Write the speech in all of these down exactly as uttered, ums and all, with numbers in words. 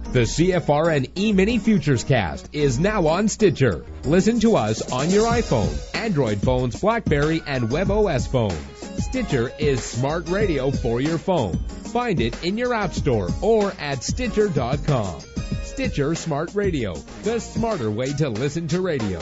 The C F R N E-Mini Futures Cast is now on Stitcher. Listen to us on your iPhone, Android phones, BlackBerry, and WebOS phones. Stitcher is smart radio for your phone. Find it in your app store or at Stitcher dot com. Stitcher Smart Radio, the smarter way to listen to radio.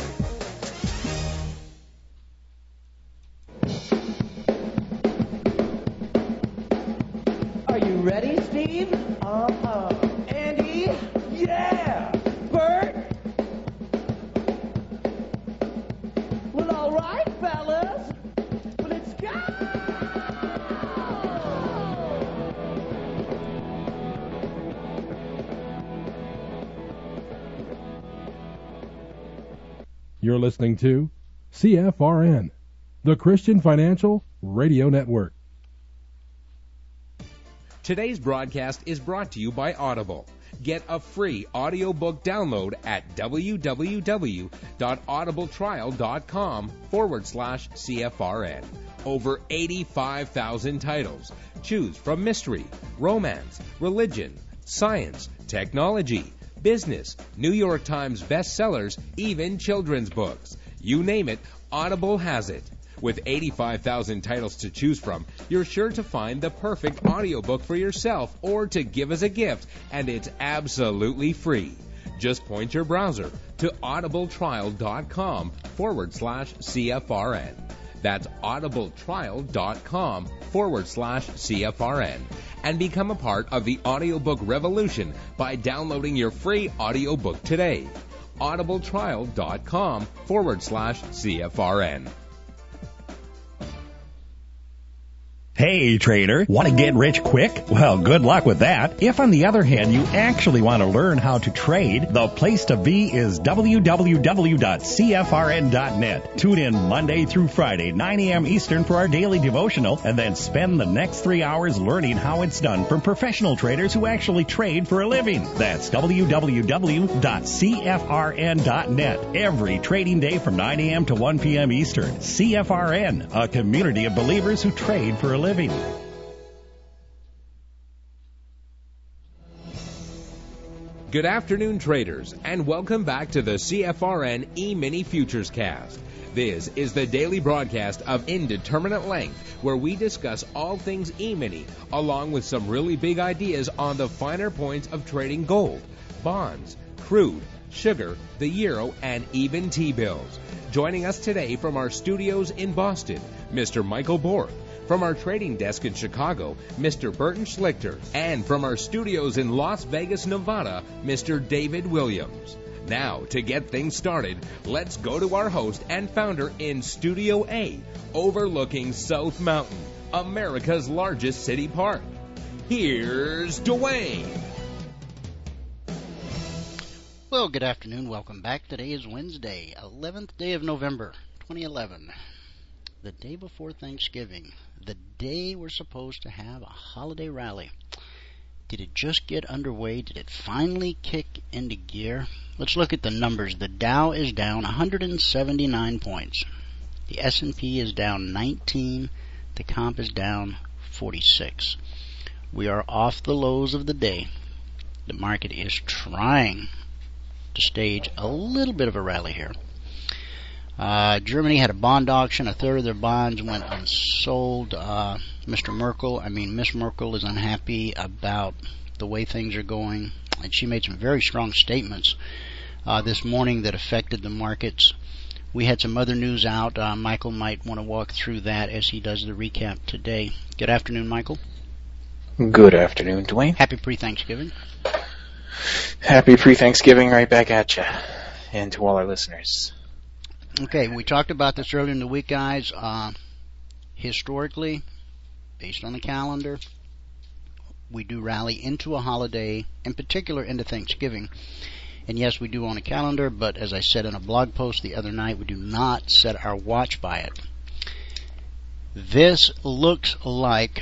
Are you ready, Steve? Uh-huh. Andy? Yeah! Bert? Well, all right, fellas. Let's go! You're listening to C F R N, the Christian Financial Radio Network. Today's broadcast is brought to you by Audible. Get a free audiobook download at www.audibletrial.com forward slash CFRN. Over eighty-five thousand titles. Choose from mystery, romance, religion, science, technology, business, New York Times bestsellers, even children's books. You name it, Audible has it. With eighty-five thousand titles to choose from, you're sure to find the perfect audiobook for yourself or to give as a gift, and it's absolutely free. Just point your browser to audibletrial.com forward slash CFRN. That's audibletrial.com forward slash CFRN. And become a part of the audiobook revolution by downloading your free audiobook today. audibletrial.com forward slash CFRN. Hey, trader, want to get rich quick? Well, good luck with that. If, on the other hand, you actually want to learn how to trade, the place to be is w w w dot c f r n dot net. Tune in Monday through Friday, nine a.m. Eastern for our daily devotional, and then spend the next three hours learning how it's done from professional traders who actually trade for a living. That's w w w dot c f r n dot net. Every trading day from nine a.m. to one p.m. Eastern. C F R N, a community of believers who trade for a living. living. Good afternoon, traders, and welcome back to the C F R N E-Mini Futures Cast. This is the daily broadcast of Indeterminate Length, where we discuss all things E-Mini, along with some really big ideas on the finer points of trading gold, bonds, crude, sugar, the euro, and even T-bills. Joining us today from our studios in Boston, Mister Michael Bork. From our trading desk in Chicago, Mister Burton Schlichter. And from our studios in Las Vegas, Nevada, Mister David Williams. Now, to get things started, let's go to our host and founder in Studio A, overlooking South Mountain, America's largest city park. Here's Dwayne. Well, good afternoon. Welcome back. Today is Wednesday, eleventh day of November, twenty eleven. The day before Thanksgiving, the day we're supposed to have a holiday rally. Did it just get underway? Did it finally kick into gear? Let's look at the numbers. The Dow is down one hundred seventy-nine points. The S and P is down nineteen. The comp is down forty-six. We are off the lows of the day. The market is trying to stage a little bit of a rally here. Uh, Germany had a bond auction. A third of their bonds went unsold. Uh, Mister Merkel, I mean, Miss Merkel is unhappy about the way things are going, and she made some very strong statements uh, this morning that affected the markets. We had some other news out. Uh, Michael might want to walk through that as he does the recap today. Good afternoon, Michael. Good afternoon, Dwayne. Happy pre-Thanksgiving. Happy pre-Thanksgiving right back at you, and to all our listeners. Okay, we talked about this earlier in the week, guys. Uh, historically, based on the calendar, we do rally into a holiday, in particular into Thanksgiving. And yes, we do on a calendar, but as I said in a blog post the other night, we do not set our watch by it. This looks like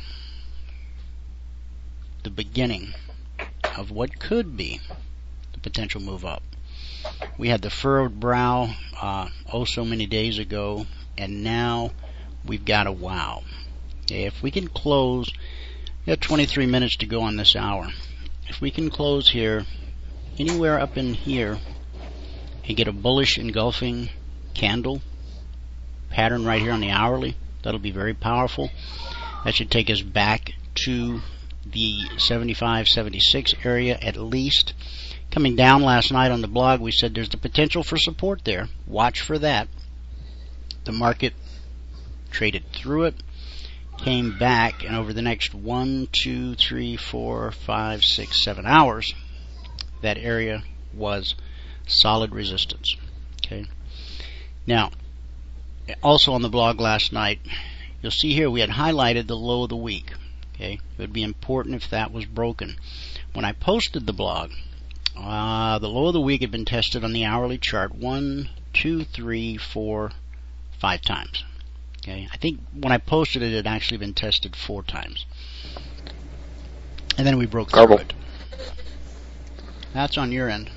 the beginning of what could be the potential move up. We had the furrowed brow uh, oh so many days ago, and now we've got a wow. If we can close, we have twenty-three minutes to go on this hour. if we can close here, anywhere up in here, and get a bullish engulfing candle pattern right here on the hourly, that'll be very powerful. That should take us back to the seventy-five seventy-six area at least. Coming down last night on the blog, we said there's the potential for support there. Watch for that. The market traded through it, came back, and over the next one, two, three, four, five, six, seven hours, that area was solid resistance. Okay. Now, also on the blog last night, you'll see here we had highlighted the low of the week. Okay, it would be important if that was broken. When I posted the blog, uh, the low of the week had been tested on the hourly chart one, two, three, four, five times. Okay, I think when I posted it, it had actually been tested four times, and then we broke through Garble. it. That's on your end.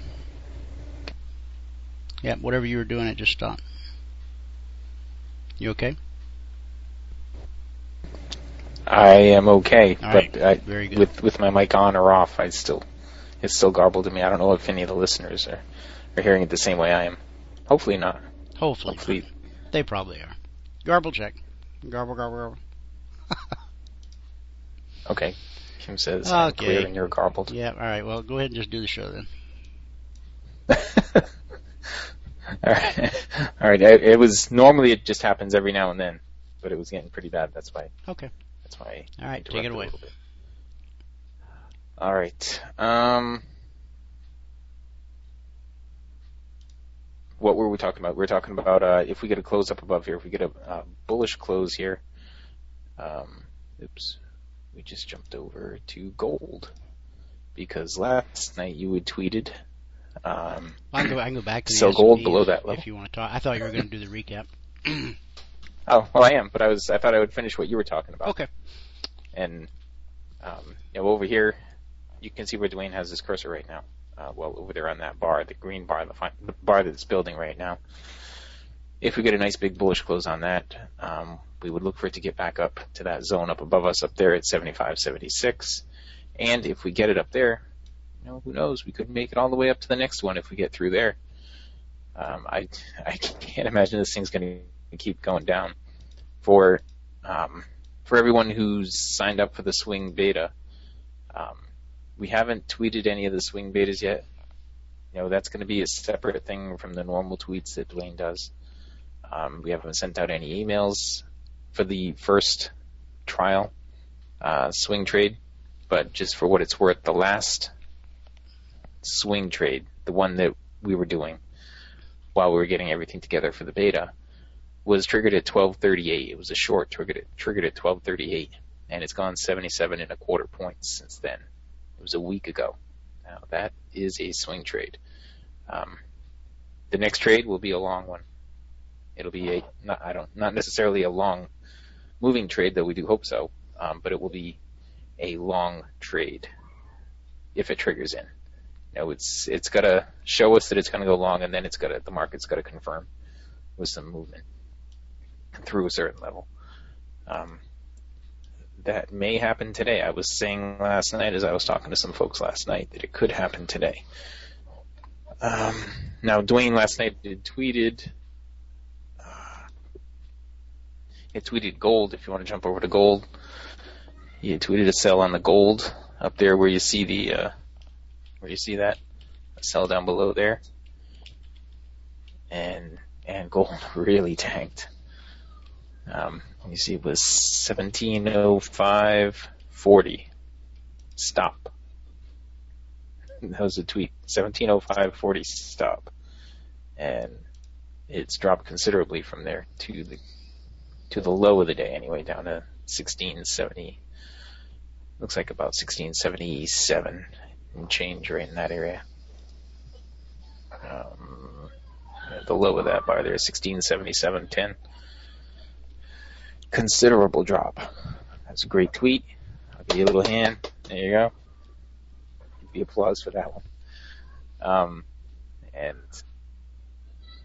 Yeah, whatever you were doing, it just stopped. You okay? I am okay, All but right. I, Very good. with with my mic on or off, I still it's still garbled to me. I don't know if any of the listeners are, are hearing it the same way I am. Hopefully not. Hopefully, Hopefully. not. They probably are. Garble check. Garble, garble, garble. Okay. Kim says I'm Okay. clear and you're garbled. Yeah. All right. Well, go ahead and just do the show then. All right. All right. It, it was normally it just happens every now and then, but it was getting pretty bad. That's why. Okay. That's why. I All right. Take it interrupted a away. little bit. All right. Um, what were we talking about? We were talking about uh, if we get a close up above here, if we get a uh, bullish close here. Um, oops, we just jumped over to gold because last night you had tweeted. Um, I can go. I can go back to the sell S and P gold below if, that level. if you want to talk. I thought you were going to do the recap. Oh, well, I am, but I was I thought I would finish what you were talking about. Okay. And um, you know, over here, you can see where Dwayne has his cursor right now. Uh, well, over there on that bar, the green bar, the, fi- the bar that's building right now. If we get a nice big bullish close on that, um, we would look for it to get back up to that zone up above us up there at seventy-five seventy-six. And if we get it up there, you know, who knows? We could make it all the way up to the next one if we get through there. Um, I I can't imagine this thing's going to keep going down. For um, for everyone who's signed up for the swing beta, um, we haven't tweeted any of the swing betas yet. You know, that's going to be a separate thing from the normal tweets that Dwayne does. Um, we haven't sent out any emails for the first trial uh, swing trade, but just for what it's worth, the last swing trade, the one that we were doing while we were getting everything together for the beta, was triggered at twelve thirty-eight. It was a short triggered at, triggered at twelve thirty-eight, and it's gone seventy-seven and a quarter points since then. It was a week ago. Now that is a swing trade. Um, the next trade will be a long one. It'll be a not I don't not necessarily a long moving trade, though we do hope so, um, but it will be a long trade if it triggers in. You know, it's it's got to show us that it's going to go long, and then it's got to the market's got to confirm with some movement through a certain level. Um, that may happen today. I was saying last night, as I was talking to some folks last night, that it could happen today. Um, now, Dwayne last night did tweeted. Uh, he tweeted gold. If you want to jump over to gold, he had tweeted a sell on the gold up there where you see the uh, where you see that a sell down below there, and and gold really tanked. Um, you see it was seventeen oh five forty. Stop. That was a tweet. seventeen oh five forty stop. And it's dropped considerably from there to the to the low of the day anyway, down to sixteen seventy. Looks like about sixteen seventy-seven and change right in that area. Um, the low of that bar there is sixteen seventy-seven ten. Considerable drop. That's a great tweet. I'll give you a little hand. There you go. Give you applause for that one. Um, and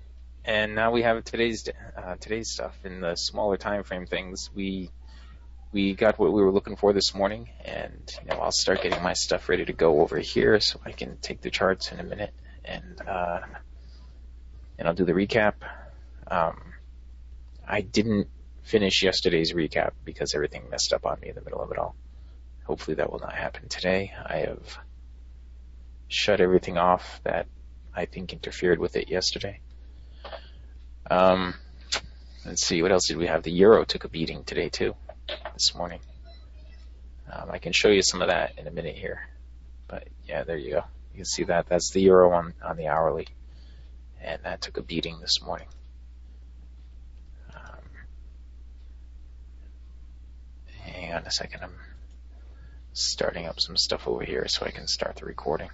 and now we have today's uh, today's stuff in the smaller time frame things. We we got what we were looking for this morning, and you know, I'll start getting my stuff ready to go over here so I can take the charts in a minute, and uh, and I'll do the recap. Um, I didn't finish yesterday's recap because everything messed up on me in the middle of it all. Hopefully that will not happen today. I have shut everything off that I think interfered with it yesterday. Um, let's see, what else did we have? The euro took a beating today too, this morning. Um, I can show you some of that in a minute here. But yeah, there you go. You can see that. That's the euro on, on the hourly. And that took a beating this morning. Um, hang on a second. I'm starting up some stuff over here so I can start the recording.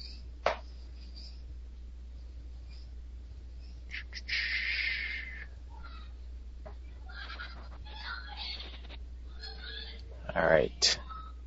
All right.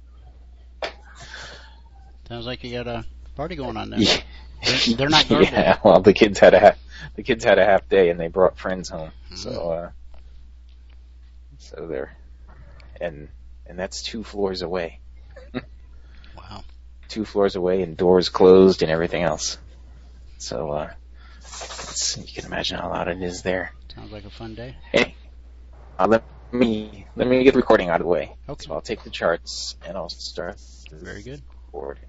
Sounds like you got a party going on there. Yeah. They're, they're not garbage. Yeah, well, the kids had a ha- the kids had a half day and they brought friends home. Mm-hmm. So, uh, so they're and and that's two floors away. Wow. Two floors away and doors closed and everything else. So, uh, it's, you can imagine how loud it is there. Sounds like a fun day. Hey, uh, let me let me get the recording out of the way. Okay. So I'll take the charts and I'll start. Very good. Recording.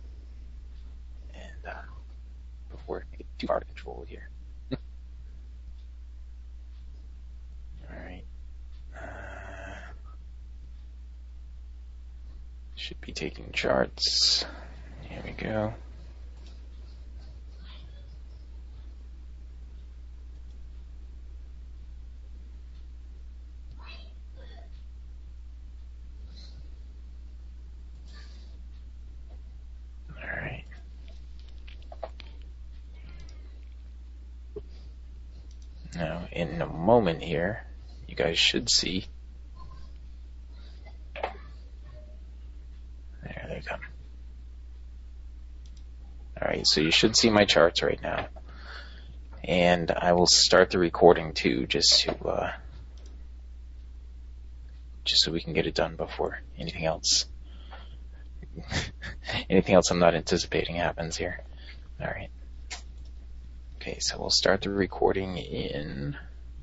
And uh, before I get too far control here. All right. Uh, should be taking charts. Here we go. Now, in a moment here, you guys should see. There they come. Alright, so you should see my charts right now. And I will start the recording too, just to, uh, just so we can get it done before anything else, anything else I'm not anticipating happens here. Alright. Okay, so we'll start the recording in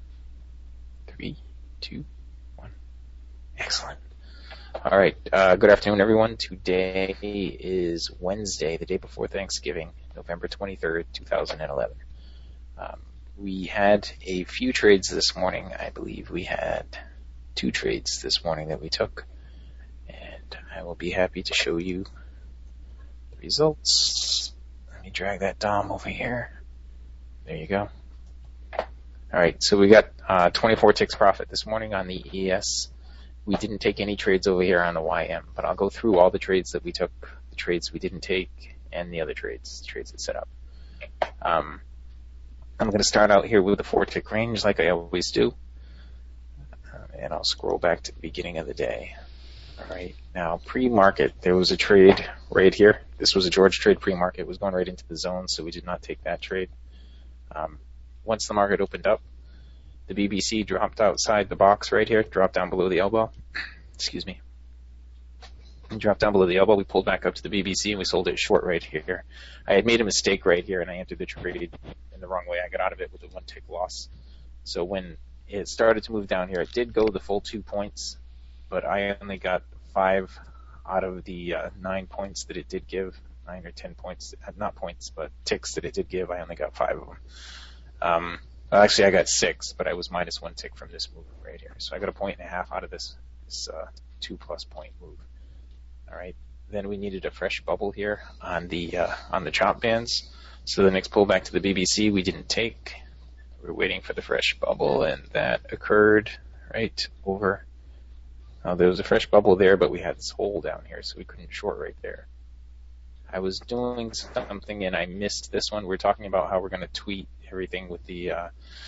three, two, one. Excellent. All right. Uh, good afternoon, everyone. Today is Wednesday, the day before Thanksgiving, November twenty-third, two thousand eleven. Um, we had a few trades this morning. I believe we had two trades this morning that we took, and I will be happy to show you the results. Let me drag that D O M over here. There you go. All right, so we got uh, twenty-four ticks profit this morning on the E S. We didn't take any trades over here on the Y M, but I'll go through all the trades that we took, the trades we didn't take, and the other trades, the trades that set up. Um, I'm going to start out here with the four tick range like I always do, uh, and I'll scroll back to the beginning of the day. All right, now pre-market, there was a trade right here. This was a George trade pre-market. It was going right into the zone, so we did not take that trade. Um, once the market opened up, the B B C dropped outside the box right here, dropped down below the elbow. Excuse me. And dropped down below the elbow. We pulled back up to the B B C and we sold it short right here. I had made a mistake right here and I entered the trade in the wrong way. I got out of it with a one tick loss. So when it started to move down here, it did go the full two points, but I only got five out of the uh, nine points that it did give. Nine or ten points, not points, but ticks that it did give. I only got five of them. Um, well, actually, I got six, but I was minus one tick from this move right here. So I got a point and a half out of this, this uh, two plus point move. All right. Then we needed a fresh bubble here on the uh, on the chop bands. So the next pullback to the B B C we didn't take. We're waiting for the fresh bubble, and that occurred right over. Uh, there was a fresh bubble there, but we had this hole down here, so we couldn't short right there. I was doing something and I missed this one. We're talking about how we're going to tweet everything with the, uh,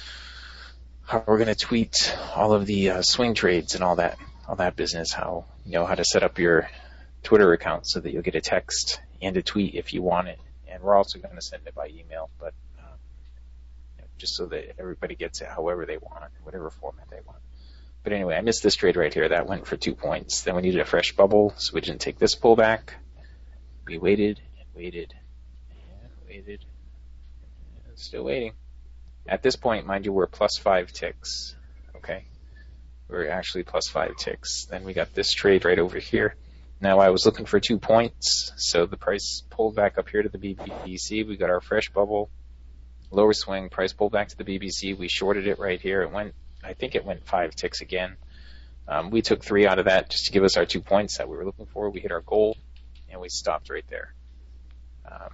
how we're going to tweet all of the uh, swing trades and all that, all that business. How, you know, how to set up your Twitter account so that you'll get a text and a tweet if you want it. And we're also going to send it by email, but um, you know, just so that everybody gets it however they want, whatever format they want. But anyway, I missed this trade right here. That went for two points. Then we needed a fresh bubble, so we didn't take this pullback. We waited and waited and waited and still waiting. At this point, mind you, we're plus five ticks. Okay, we're actually plus five ticks. Then we got this trade right over here. Now I was looking for two points, so the price pulled back up here to the B B C. We got our fresh bubble, lower swing, price pulled back to the B B C. We shorted it right here. It went, I think it went five ticks again. Um, we took three out of that just to give us our two points that we were looking for. We hit our goal, and we stopped right there. Um,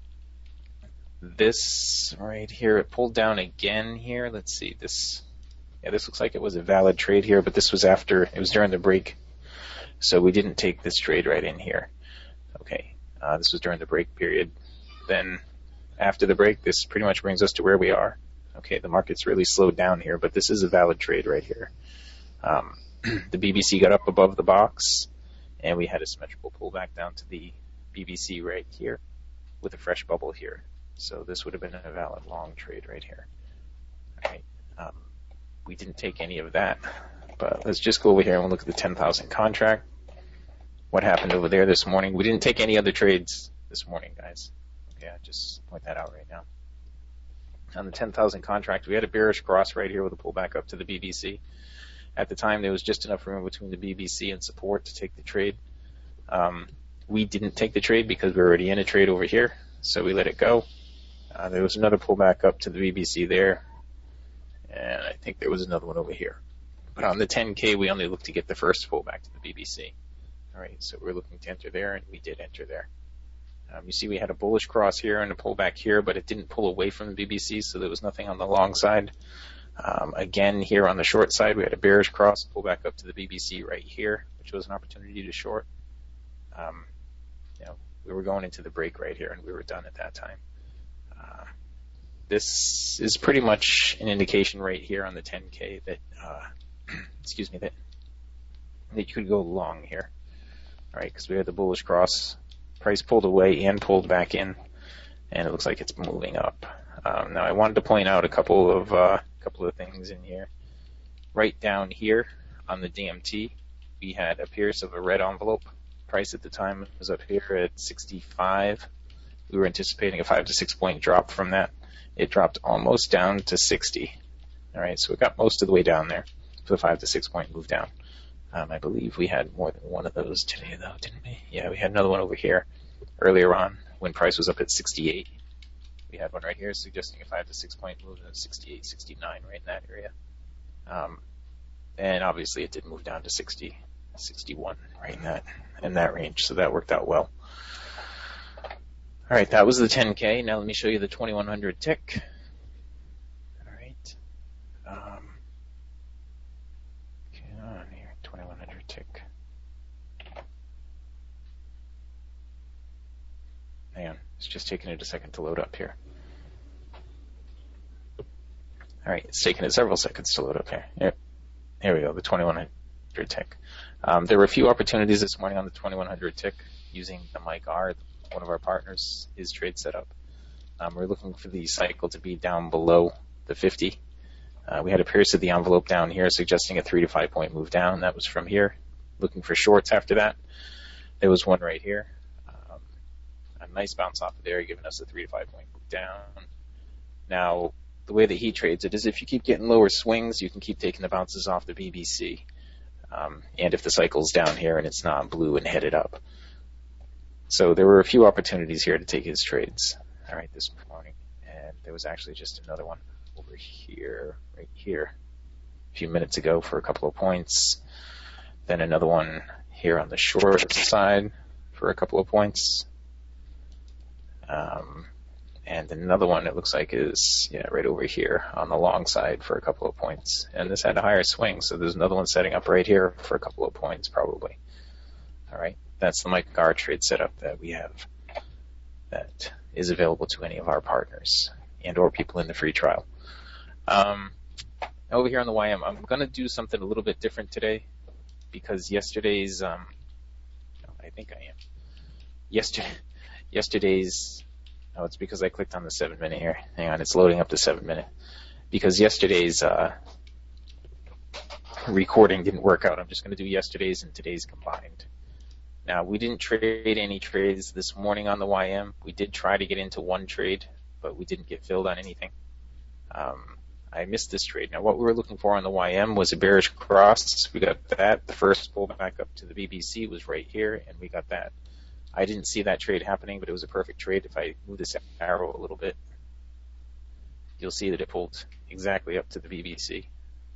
this right here, it pulled down again here. Let's see, this, yeah, this looks like it was a valid trade here, but this was after, it was during the break. So we didn't take this trade right in here. Okay, uh, this was during the break period. Then after the break, this pretty much brings us to where we are. Okay, the market's really slowed down here, but this is a valid trade right here. Um, the B B C got up above the box, and we had a symmetrical pullback down to the B B C right here with a fresh bubble here. So this would have been a valid long trade right here. All right, um, we didn't take any of that. But let's just go over here and we'll look at the ten thousand contract. What happened over there this morning? We didn't take any other trades this morning, guys. Okay, I'll just point that out right now. On the ten thousand contract, we had a bearish cross right here with a pullback up to the B B C. At the time, there was just enough room between the B B C and support to take the trade. Um, we didn't take the trade because we were already in a trade over here, so we let it go. Uh, there was another pullback up to the B B C there, and I think there was another one over here. But on the ten K, we only looked to get the first pullback to the B B C. All right, so we're looking to enter there, and we did enter there. Um, you see we had a bullish cross here and a pullback here, but it didn't pull away from the B B C, so there was nothing on the long side. Um, again, here on the short side, we had a bearish cross, pullback up to the B B C right here, which was an opportunity to short. Um, you know, we were going into the break right here, and we were done at that time. Uh, this is pretty much an indication right here on the ten K that uh, excuse me, that, that you could go long here. All right, because we had the bullish cross, price pulled away and pulled back in, and it looks like it's moving up. Um, now I wanted to point out a couple of uh, couple of things in here. Right down here on the D M T, we had a pierce of a red envelope. Price at the time was up here at sixty-five. We were anticipating a five to six point drop from that. It dropped almost down to sixty. All right, so it got most of the way down there for the five to six point move down. Um, I believe we had more than one of those today, though, didn't we? Yeah, we had another one over here earlier on when price was up at sixty-eight. We had one right here suggesting a five to six point move at sixty-eight, sixty-nine, right in that area. Um, and obviously it did move down to sixty, sixty-one, right in that in that range. So that worked out well. All right, that was the ten K. Now let me show you the twenty-one hundred tick. All right. Um, come on here, twenty-one hundred tick. Hang on, it's just taking it a second to load up here. All right, it's taken it several seconds to load up here. Here, here we go, the twenty-one hundred tick. Um, there were a few opportunities this morning on the twenty-one hundred tick using the Mike R, one of our partners, his trade setup. Um, we're looking for the cycle to be down below the fifty. Uh, we had a pierce of the envelope down here suggesting a three to five point move down. That was from here. Looking for shorts after that. There was one right here. Um, a nice bounce off of there, giving us a three to five point move down. Now, the way that he trades it is if you keep getting lower swings, you can keep taking the bounces off the B B C. Um, and if the cycle's down here and it's not blue and headed up. So there were a few opportunities here to take his trades, all right, this morning. And there was actually just another one over here, right here, a few minutes ago for a couple of points. Then another one here on the short side for a couple of points. Um, and another one it looks like is, yeah, right over here on the long side for a couple of points. And this had a higher swing, so there's another one setting up right here for a couple of points probably. All right. That's the Mike R trade setup that we have that is available to any of our partners and or people in the free trial. Um, over here on the Y M, I'm going to do something a little bit different today because yesterday's, um, I think I am, yesterday, yesterday's, oh, it's because I clicked on the seven minute here. Hang on, it's loading up to seven minute. Because yesterday's, uh, recording didn't work out. I'm just going to do yesterday's and today's combined. Now, we didn't trade any trades this morning on the Y M. We did try to get into one trade, but we didn't get filled on anything. Um, I missed this trade. Now, what we were looking for on the Y M was a bearish cross. We got that. The first pull back up to the B B C was right here, and we got that. I didn't see that trade happening, but it was a perfect trade. If I move this arrow a little bit, you'll see that it pulled exactly up to the B B C.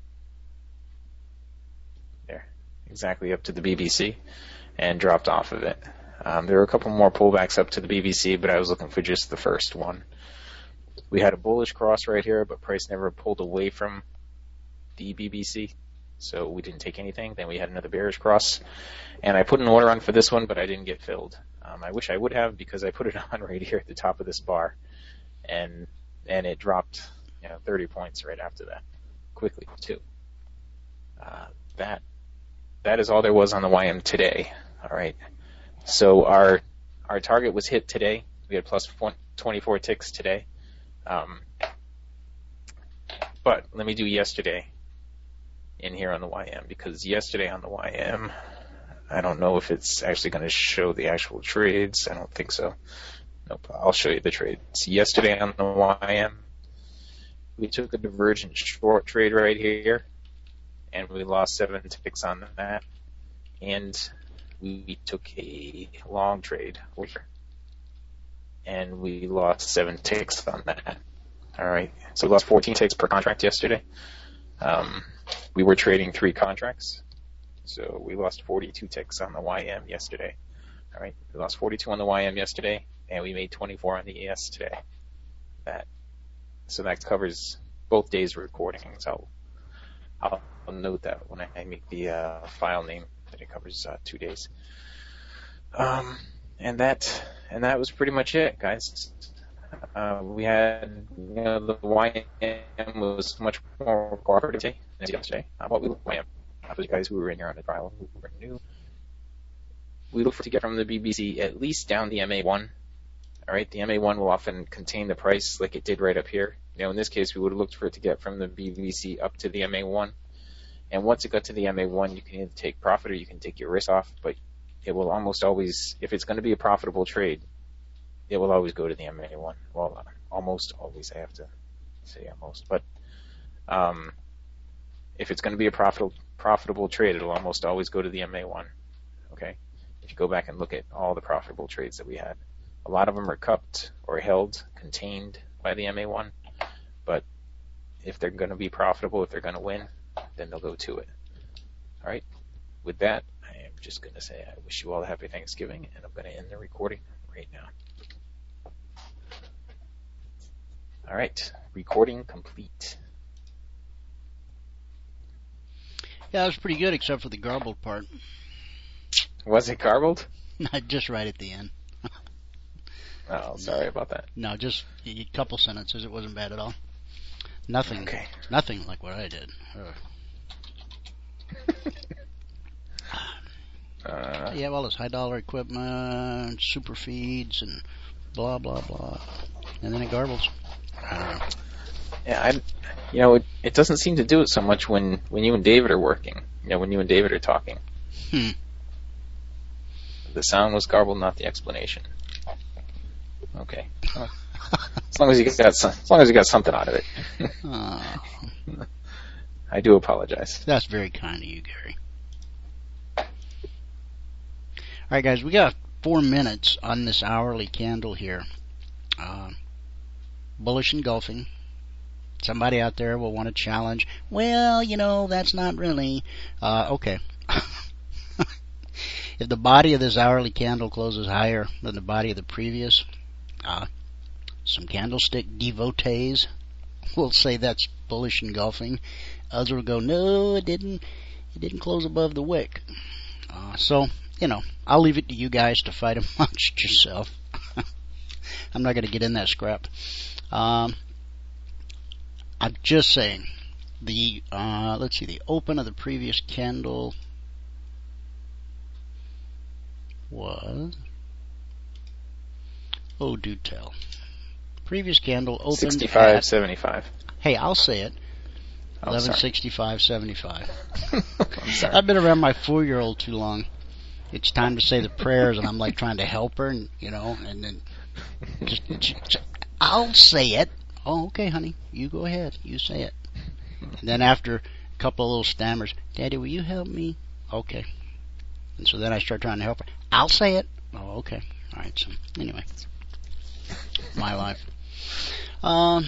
There, exactly up to the B B C, and dropped off of it. Um, there were a couple more pullbacks up to the B B C, but I was looking for just the first one. We had a bullish cross right here, but price never pulled away from the B B C, so we didn't take anything. Then we had another bearish cross, and I put an order on for this one, but I didn't get filled. Um, I wish I would have, because I put it on right here at the top of this bar, and and it dropped, you know, thirty points right after that, quickly too. Uh, that that is all there was on the Y M today. All right, so our our target was hit today. We had plus twenty-four ticks today. Um, but let me do yesterday in here on the Y M, because yesterday on the Y M, I don't know if it's actually going to show the actual trades. I don't think so. Nope, I'll show you the trades. Yesterday on the Y M, we took a divergent short trade right here, and we lost seven ticks on that. And we took a long trade over here, and we lost seven ticks on that. All right, so we lost fourteen ticks per contract yesterday. Um, we were trading three contracts, so we lost forty-two ticks on the Y M yesterday. All right, we lost forty-two on the Y M yesterday, and we made twenty-four on the E S today. That, so that covers both days' recordings. I'll, I'll, I'll note that when I make the uh, file name that it covers uh, two days. Um, and that and that was pretty much it, guys. Uh, we had, you know, the Y M was much more cooperative today than yesterday. Uh, what we looked at, Y M, uh, those guys who were in here on the trial, who were new, we look for to get from the B B C at least down the M A one. All right, the M A one will often contain the price like it did right up here. You know, in this case, we would have looked for it to get from the B B C up to the M A one. And once it got to the M A one, you can either take profit or you can take your risk off, but it will almost always, if it's going to be a profitable trade, it will always go to the M A one. Well, almost always, I have to say almost. But um, if it's going to be a profitable profitable trade, it will almost always go to the M A one. Okay? If you go back and look at all the profitable trades that we had, a lot of them are cupped or held, contained by the M A one. But if they're going to be profitable, if they're going to win, then they'll go to it. All right? With that, I am just going to say I wish you all a happy Thanksgiving, and I'm going to end the recording right now. All right, recording complete. Yeah, it was pretty good, except for the garbled part. Was it garbled? Not just right at the end. Oh, sorry about that. No, just a couple sentences. It wasn't bad at all. Nothing. Okay. Nothing like what I did. uh, yeah, well, it's high dollar equipment, super feeds, and blah blah blah, and then it garbles. Uh, yeah, I, you know, it, it doesn't seem to do it so much when, when you and David are working. You know, when you and David are talking. Hmm. The sound was garbled, not the explanation. Okay. Well, as long as you got some, as long as you got something out of it. uh, I do apologize. That's very kind of you, Gary. All right, guys, we got four minutes on this hourly candle here. Uh, bullish engulfing. Somebody out there will want to challenge. Well, you know, that's not really. Uh, okay. If the body of this hourly candle closes higher than the body of the previous, uh, some candlestick devotees will say that's bullish engulfing. Others will go, no, it didn't. It didn't close above the wick. Uh, so, you know, I'll leave it to you guys to fight amongst yourself. I'm not going to get in that scrap. Um, I'm just saying, the uh, let's see, the open of the previous candle was, oh, do tell. Previous candle opened sixty-five at, seventy-five. Hey, I'll say it. Oh, eleven sorry. sixty-five seventy-five. I'm sorry. I've been around my four-year-old too long. It's time to say the prayers, and I'm like trying to help her, and you know, and then just, just I'll say it. Oh, okay, honey, you go ahead, you say it. And then after a couple of little stammers, Daddy, will you help me? Okay. And so then I start trying to help her. I'll say it. Oh, okay. All right. So anyway, my life. Um,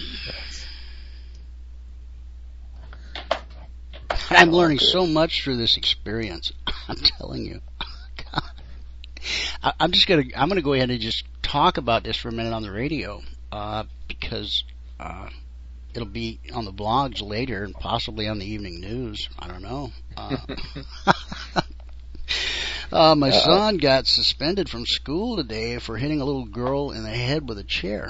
I'm learning so much through this experience. I'm telling you. God. I, I'm just gonna. I'm gonna go ahead and just talk about this for a minute on the radio, uh, because uh, it'll be on the blogs later and possibly on the evening news. I don't know. Uh, uh, my Uh-oh. son got suspended from school today for hitting a little girl in the head with a chair.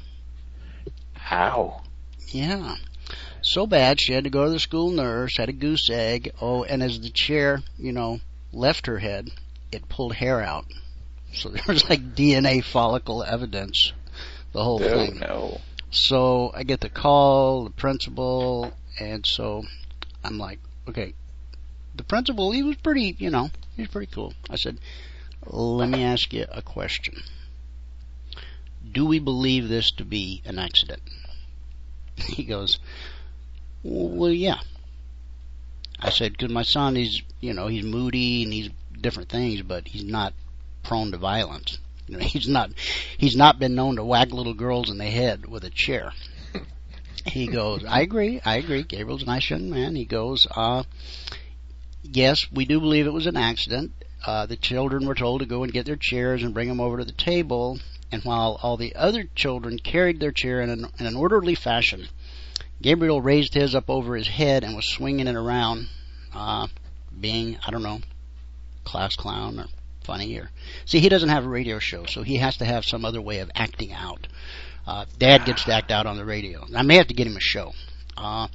How? Yeah. So bad she had to go to the school nurse, had a goose egg. Oh, and as the chair, you know, left her head, it pulled hair out. So there was like D N A follicle evidence, the whole oh, thing. No. So I get the call, the principal, and so I'm like, okay. The principal, he was pretty, you know, he was pretty cool. I said, let me ask you a question. Do we believe this to be an accident? He goes, well, yeah. I said, because my son, he's, you know, he's moody and he's different things, but he's not prone to violence. You know, he's not, he's not been known to whack little girls in the head with a chair. He goes, I agree, I agree. Gabriel's a nice young man. He goes, uh, yes, we do believe it was an accident. Uh, the children were told to go and get their chairs and bring them over to the table. And while all the other children carried their chair in an, in an orderly fashion, Gabriel raised his up over his head and was swinging it around, uh, being, I don't know, class clown or funny. Or see, he doesn't have a radio show, so he has to have some other way of acting out. Uh, Dad gets to act out on the radio. I may have to get him a show. Uh,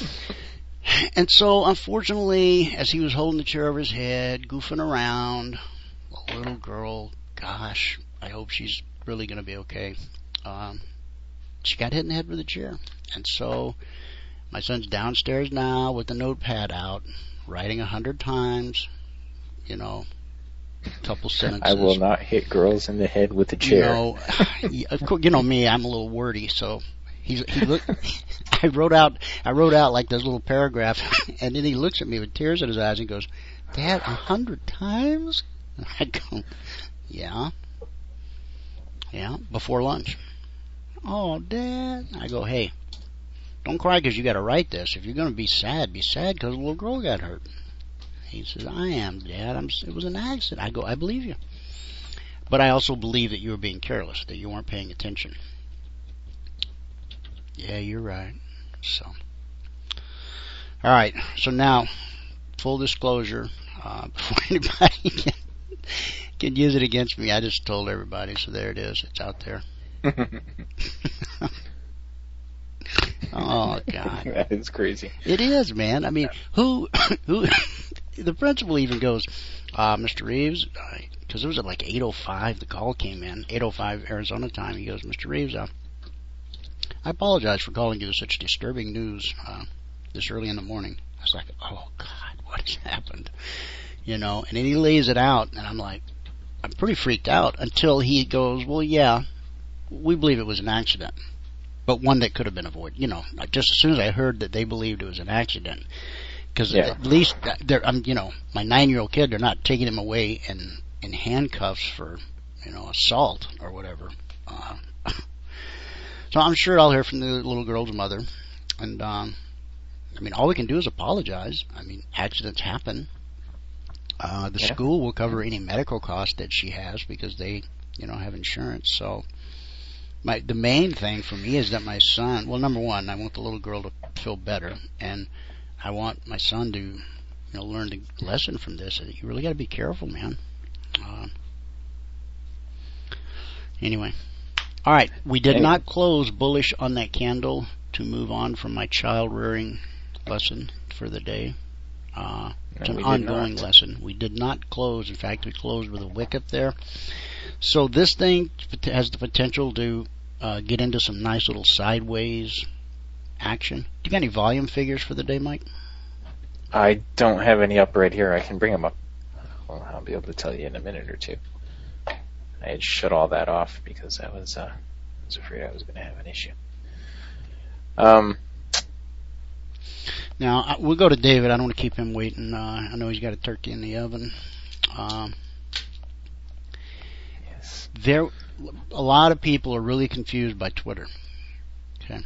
and so, unfortunately, as he was holding the chair over his head, goofing around, the little girl, gosh, I hope she's really going to be okay. Um, she got hit in the head with a chair. And so my son's downstairs now with the notepad out, writing a hundred times, you know, a couple sentences. I will not hit girls in the head with a chair. You know, of course, you know me, I'm a little wordy, so he's, he look, I wrote out, I wrote out like this little paragraph, and then he looks at me with tears in his eyes and goes, Dad, a hundred times? And I go, yeah. Yeah, before lunch. Oh, Dad. I go, hey, don't cry because you got to write this. If you're going to be sad, be sad because a little girl got hurt. He says, I am, Dad. I'm, it was an accident. I go, I believe you. But I also believe that you were being careless, that you weren't paying attention. Yeah, you're right. So, all right. So now, full disclosure, uh, before anybody can, can use it against me, I just told everybody. So there it is. It's out there. Oh God, that is crazy. It is, man. I mean, who, who? The principal even goes, uh, Mister Reeves, because it was at like eight oh five. The call came in, eight oh five Arizona time. He goes, Mister Reeves, uh, I apologize for calling you such disturbing news uh, this early in the morning. I was like, oh God, what has happened? You know, and then he lays it out, and I'm like, I'm pretty freaked out until he goes, well, yeah, we believe it was an accident, but one that could have been avoided. You know, just as soon as I heard that they believed it was an accident, because yeah. At least they're, I'm, you know, my nine-year-old kid, they're not taking him away in in handcuffs for, you know, assault or whatever. Uh, so I'm sure I'll hear from the little girl's mother, and um, I mean, all we can do is apologize. I mean, accidents happen. Uh, the yeah. school will cover any medical cost that she has because they, you know, have insurance. So. My the main thing for me is that my son, well, number one, I want the little girl to feel better, and I want my son to, you know, learn the lesson from this. You really got to be careful, man. Uh, anyway, all right, we did not close bullish on that candle to move on from my child rearing lesson for the day. Uh, it's an ongoing lesson. We did not close. In fact, we closed with a wick up there. So this thing has the potential to uh, get into some nice little sideways action. Do you got any volume figures for the day, Mike? I don't have any up right here. I can bring them up. Well, I'll be able to tell you in a minute or two. I had shut all that off because I was, uh, I was afraid I was going to have an issue. Um. Now, we'll go to David. I don't want to keep him waiting. Uh, I know he's got a turkey in the oven. Um, yes. There, a lot of people are really confused by Twitter. Okay.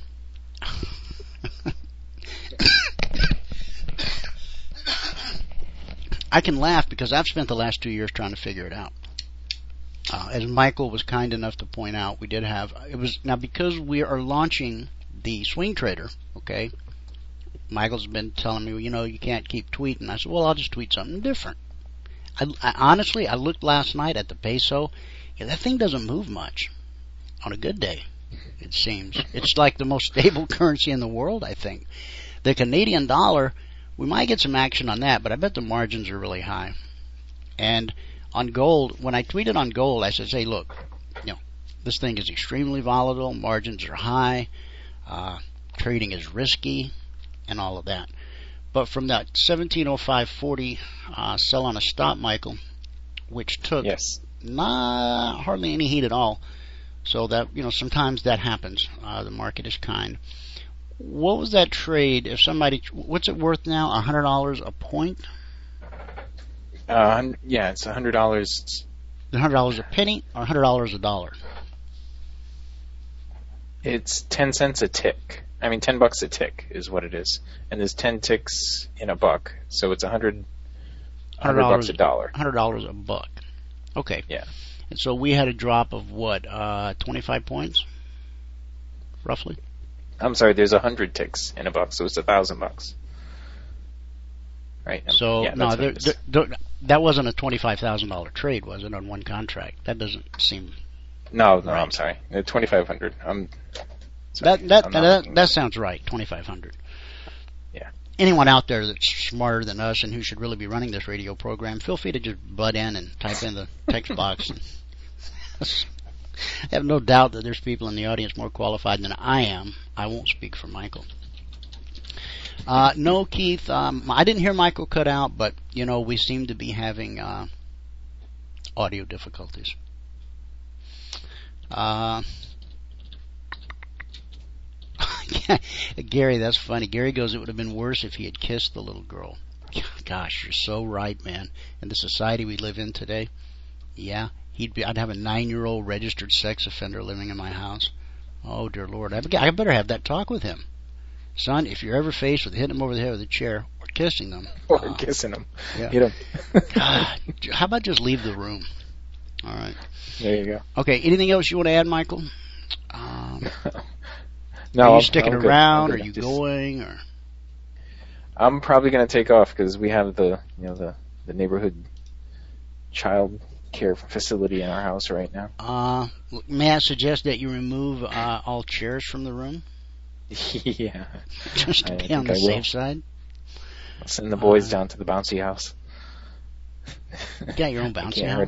I can laugh because I've spent the last two years trying to figure it out. Uh, as Michael was kind enough to point out, we did have, it was, now because we are launching the Swing Trader, okay, Michael's been telling me, well, you know, you can't keep tweeting. I said, well, I'll just tweet something different. I, I honestly, I looked last night at the peso. Yeah, that thing doesn't move much on a good day, it seems. It's like the most stable currency in the world, I think. The Canadian dollar, we might get some action on that, but I bet the margins are really high. And on gold, when I tweeted on gold, I said, hey, look, you know, this thing is extremely volatile, margins are high, uh, trading is risky, and all of that. But from that seventeen oh five forty uh, sell on a stop, Michael, which took yes. not hardly any heat at all, so that, you know, sometimes that happens. Uh, the market is kind. What was that trade? If somebody, what's it worth now? A hundred dollars a point? Uh, yeah, it's a hundred dollars. A hundred dollars a penny, or a hundred dollars a dollar? It's ten cents a tick. I mean, ten bucks a tick is what it is, and there's ten ticks in a buck, so it's a hundred. Hundred bucks a dollar. Hundred dollars a buck. Okay. Yeah. And so we had a drop of what? Uh, twenty-five points, roughly. I'm sorry. There's a hundred ticks in a buck, so it's a thousand bucks. Right. So yeah, no, there, there, there, that wasn't a twenty-five thousand dollar trade, was it, on one contract? That doesn't seem. No, no, right. I'm sorry. Twenty-five hundred. I'm. Sorry, that that that, that sounds right. Twenty-five hundred. Yeah. Anyone out there that's smarter than us and who should really be running this radio program, feel free to just butt in and type in the text box. And I have no doubt that there's people in the audience more qualified than I am. I won't speak for Michael. Uh, no, Keith, um, I didn't hear Michael cut out, but, you know, we seem to be having uh, audio difficulties. Uh, Gary, that's funny. Gary goes, it would have been worse if he had kissed the little girl. Gosh, you're so right, man. In the society we live in today, yeah, he'd be. I'd have a nine-year-old registered sex offender living in my house. Oh, dear Lord. I better have that talk with him. Son, if you're ever faced with hitting them over the head with a chair or kissing them. Or uh, kissing them. Yeah. Hit them. God, how about just leave the room? All right. There you go. Okay, anything else you want to add, Michael? Um, no, are you I'm, sticking I'm around? Are you just, going? Or I'm probably going to take off because we have the, you know, the, the neighborhood child care facility in our house right now. Uh, may I suggest that you remove uh, all chairs from the room? Yeah. Just to I be on the I safe will. side. I'll send the boys uh, down to the bouncy house. You got your own bouncy house?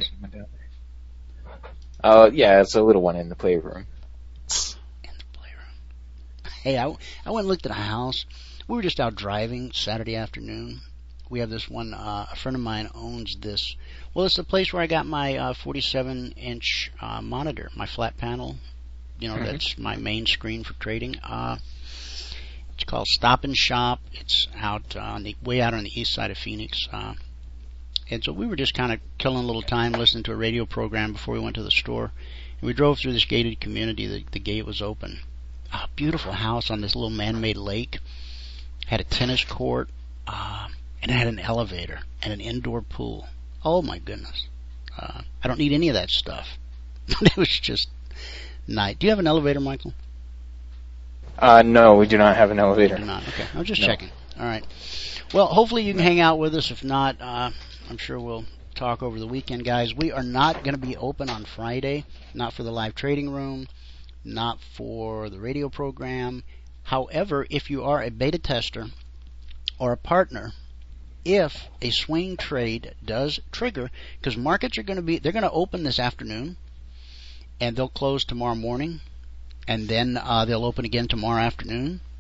Uh, yeah, it's a little one in the playroom. In the playroom. Hey, I, I went and looked at a house. We were just out driving Saturday afternoon. We have this one, uh, a friend of mine owns this. Well, it's the place where I got my uh, forty-seven inch uh, monitor, my flat panel. You know, mm-hmm. That's my main screen for trading. Uh, it's called Stop and Shop. It's out uh, on the way out on the east side of Phoenix. Uh, and so we were just kind of killing a little time listening to a radio program before we went to the store. And we drove through this gated community. The, the gate was open. A beautiful house on this little man-made lake. Had a tennis court. Uh, and it had an elevator and an indoor pool. Oh, my goodness. Uh, I don't need any of that stuff. But it was just nice. Do you have an elevator, Michael? Uh, no, we do not have an elevator. Do not. Okay. I was just no. checking. All right. Well, hopefully you can hang out with us. If not, uh, I'm sure we'll talk over the weekend, guys. We are not going to be open on Friday, not for the live trading room, not for the radio program. However, if you are a beta tester or a partner, if a swing trade does trigger, because markets are going to be, they're going to open this afternoon, and they'll close tomorrow morning, and then uh, they'll open again tomorrow afternoon,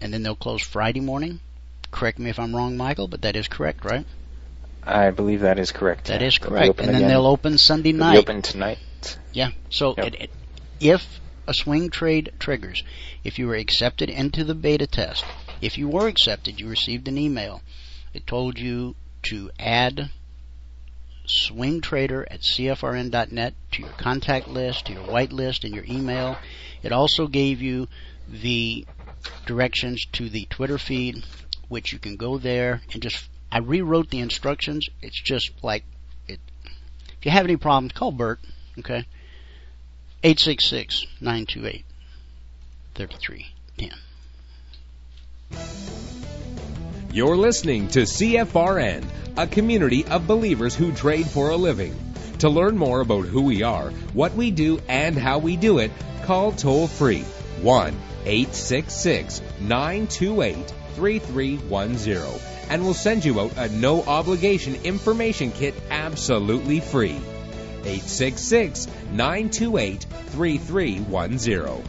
and then they'll close Friday morning. Correct me if I'm wrong, Michael, but that is correct, right? I believe that is correct. That yeah. is They'll correct. And then again. they'll open Sunday They'll night. be open tonight. Yeah. So Yep. it, it, if a swing trade triggers, if you were accepted into the beta test, if you were accepted, you received an email. It told you to add swing trader at C F R N dot net to your contact list, to your white list, and your email. It also gave you the directions to the Twitter feed, which you can go there and just, I rewrote the instructions. It's just like, it. If you have any problems, call Bert, okay? eight six six, nine two eight, three three one zero. You're listening to C F R N, a community of believers who trade for a living. To learn more about who we are, what we do, and how we do it, call toll-free one eight six six, nine two eight, three three one zero, and we'll send you out a no-obligation information kit absolutely free. eight six six, nine two eight, three three one zero.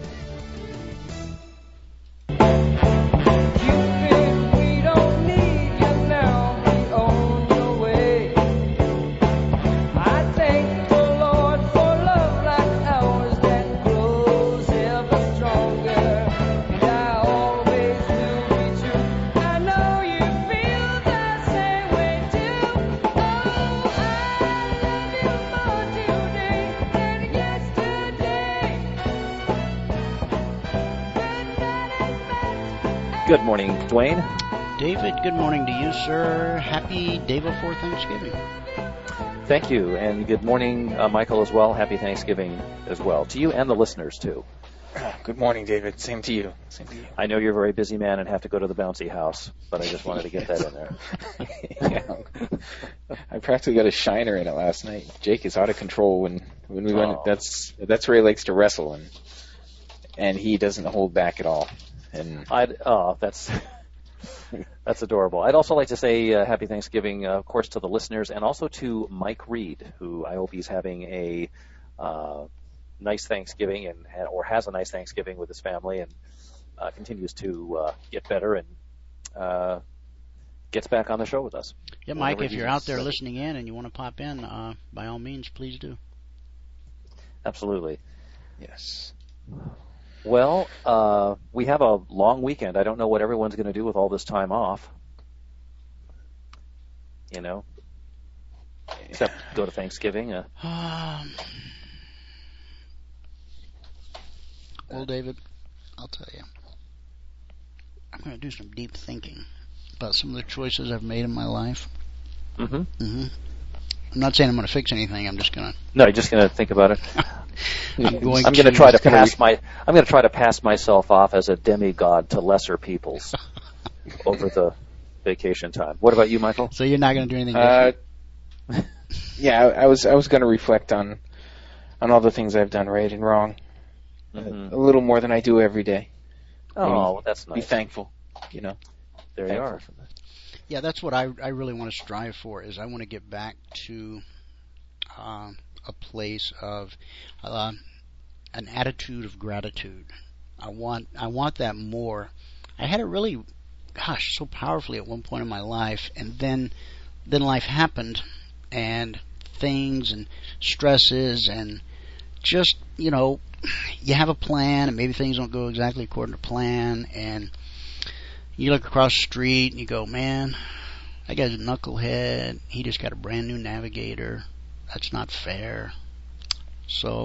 Good morning, Dwayne. David, good morning to you, sir. Happy day before Thanksgiving. Thank you, and good morning, uh, Michael, as well. Happy Thanksgiving as well to you and the listeners, too. Good morning, David. Same to you. Same to you. I know you're a very busy man and have to go to the bouncy house, but I just wanted to get that in there. Yeah. I practically got a shiner in it last night. Jake is out of control when, when we Oh. went. That's that's where he likes to wrestle, and and he doesn't hold back at all. And I'd, oh, that's that's adorable. I'd also like to say uh, happy Thanksgiving, uh, of course, to the listeners, and also to Mike Reed, who I hope he's having a uh, nice Thanksgiving and or has a nice Thanksgiving with his family, and uh, continues to uh, get better and uh, gets back on the show with us. Yeah, Mike, Whenever if he's you're out there ready. listening in and you want to pop in, uh, by all means, please do. Absolutely. yes. Well, uh, we have a long weekend. I don't know what everyone's going to do with all this time off. You know, except go to Thanksgiving. Uh, Um, well, David, I'll tell you, I'm going to do some deep thinking about some of the choices I've made in my life. mm-hmm. hmm I'm not saying I'm going to fix anything. I'm just going to. No, you're just going to think about it. I'm going I'm going to to try to gonna pass re- my. I'm going to try to pass myself off as a demigod to lesser peoples over the vacation time. What about you, Michael? So you're not going to do anything Uh, different? yeah, I, I was I was going to reflect on on all the things I've done right and wrong, Mhm. a little more than I do every day. Oh, well, that's Be nice. thankful, you know. There you thankful are. for that. Yeah, that's what I I really want to strive for. Is I want to get back to uh, a place of uh, an attitude of gratitude. I want I want that more. I had it really, gosh, so powerfully at one point in my life, and then then life happened, and things and stresses and just, you know, you have a plan and maybe things don't go exactly according to plan, and you look across the street and you go, man, that guy's a knucklehead. He just got a brand new Navigator. That's not fair. So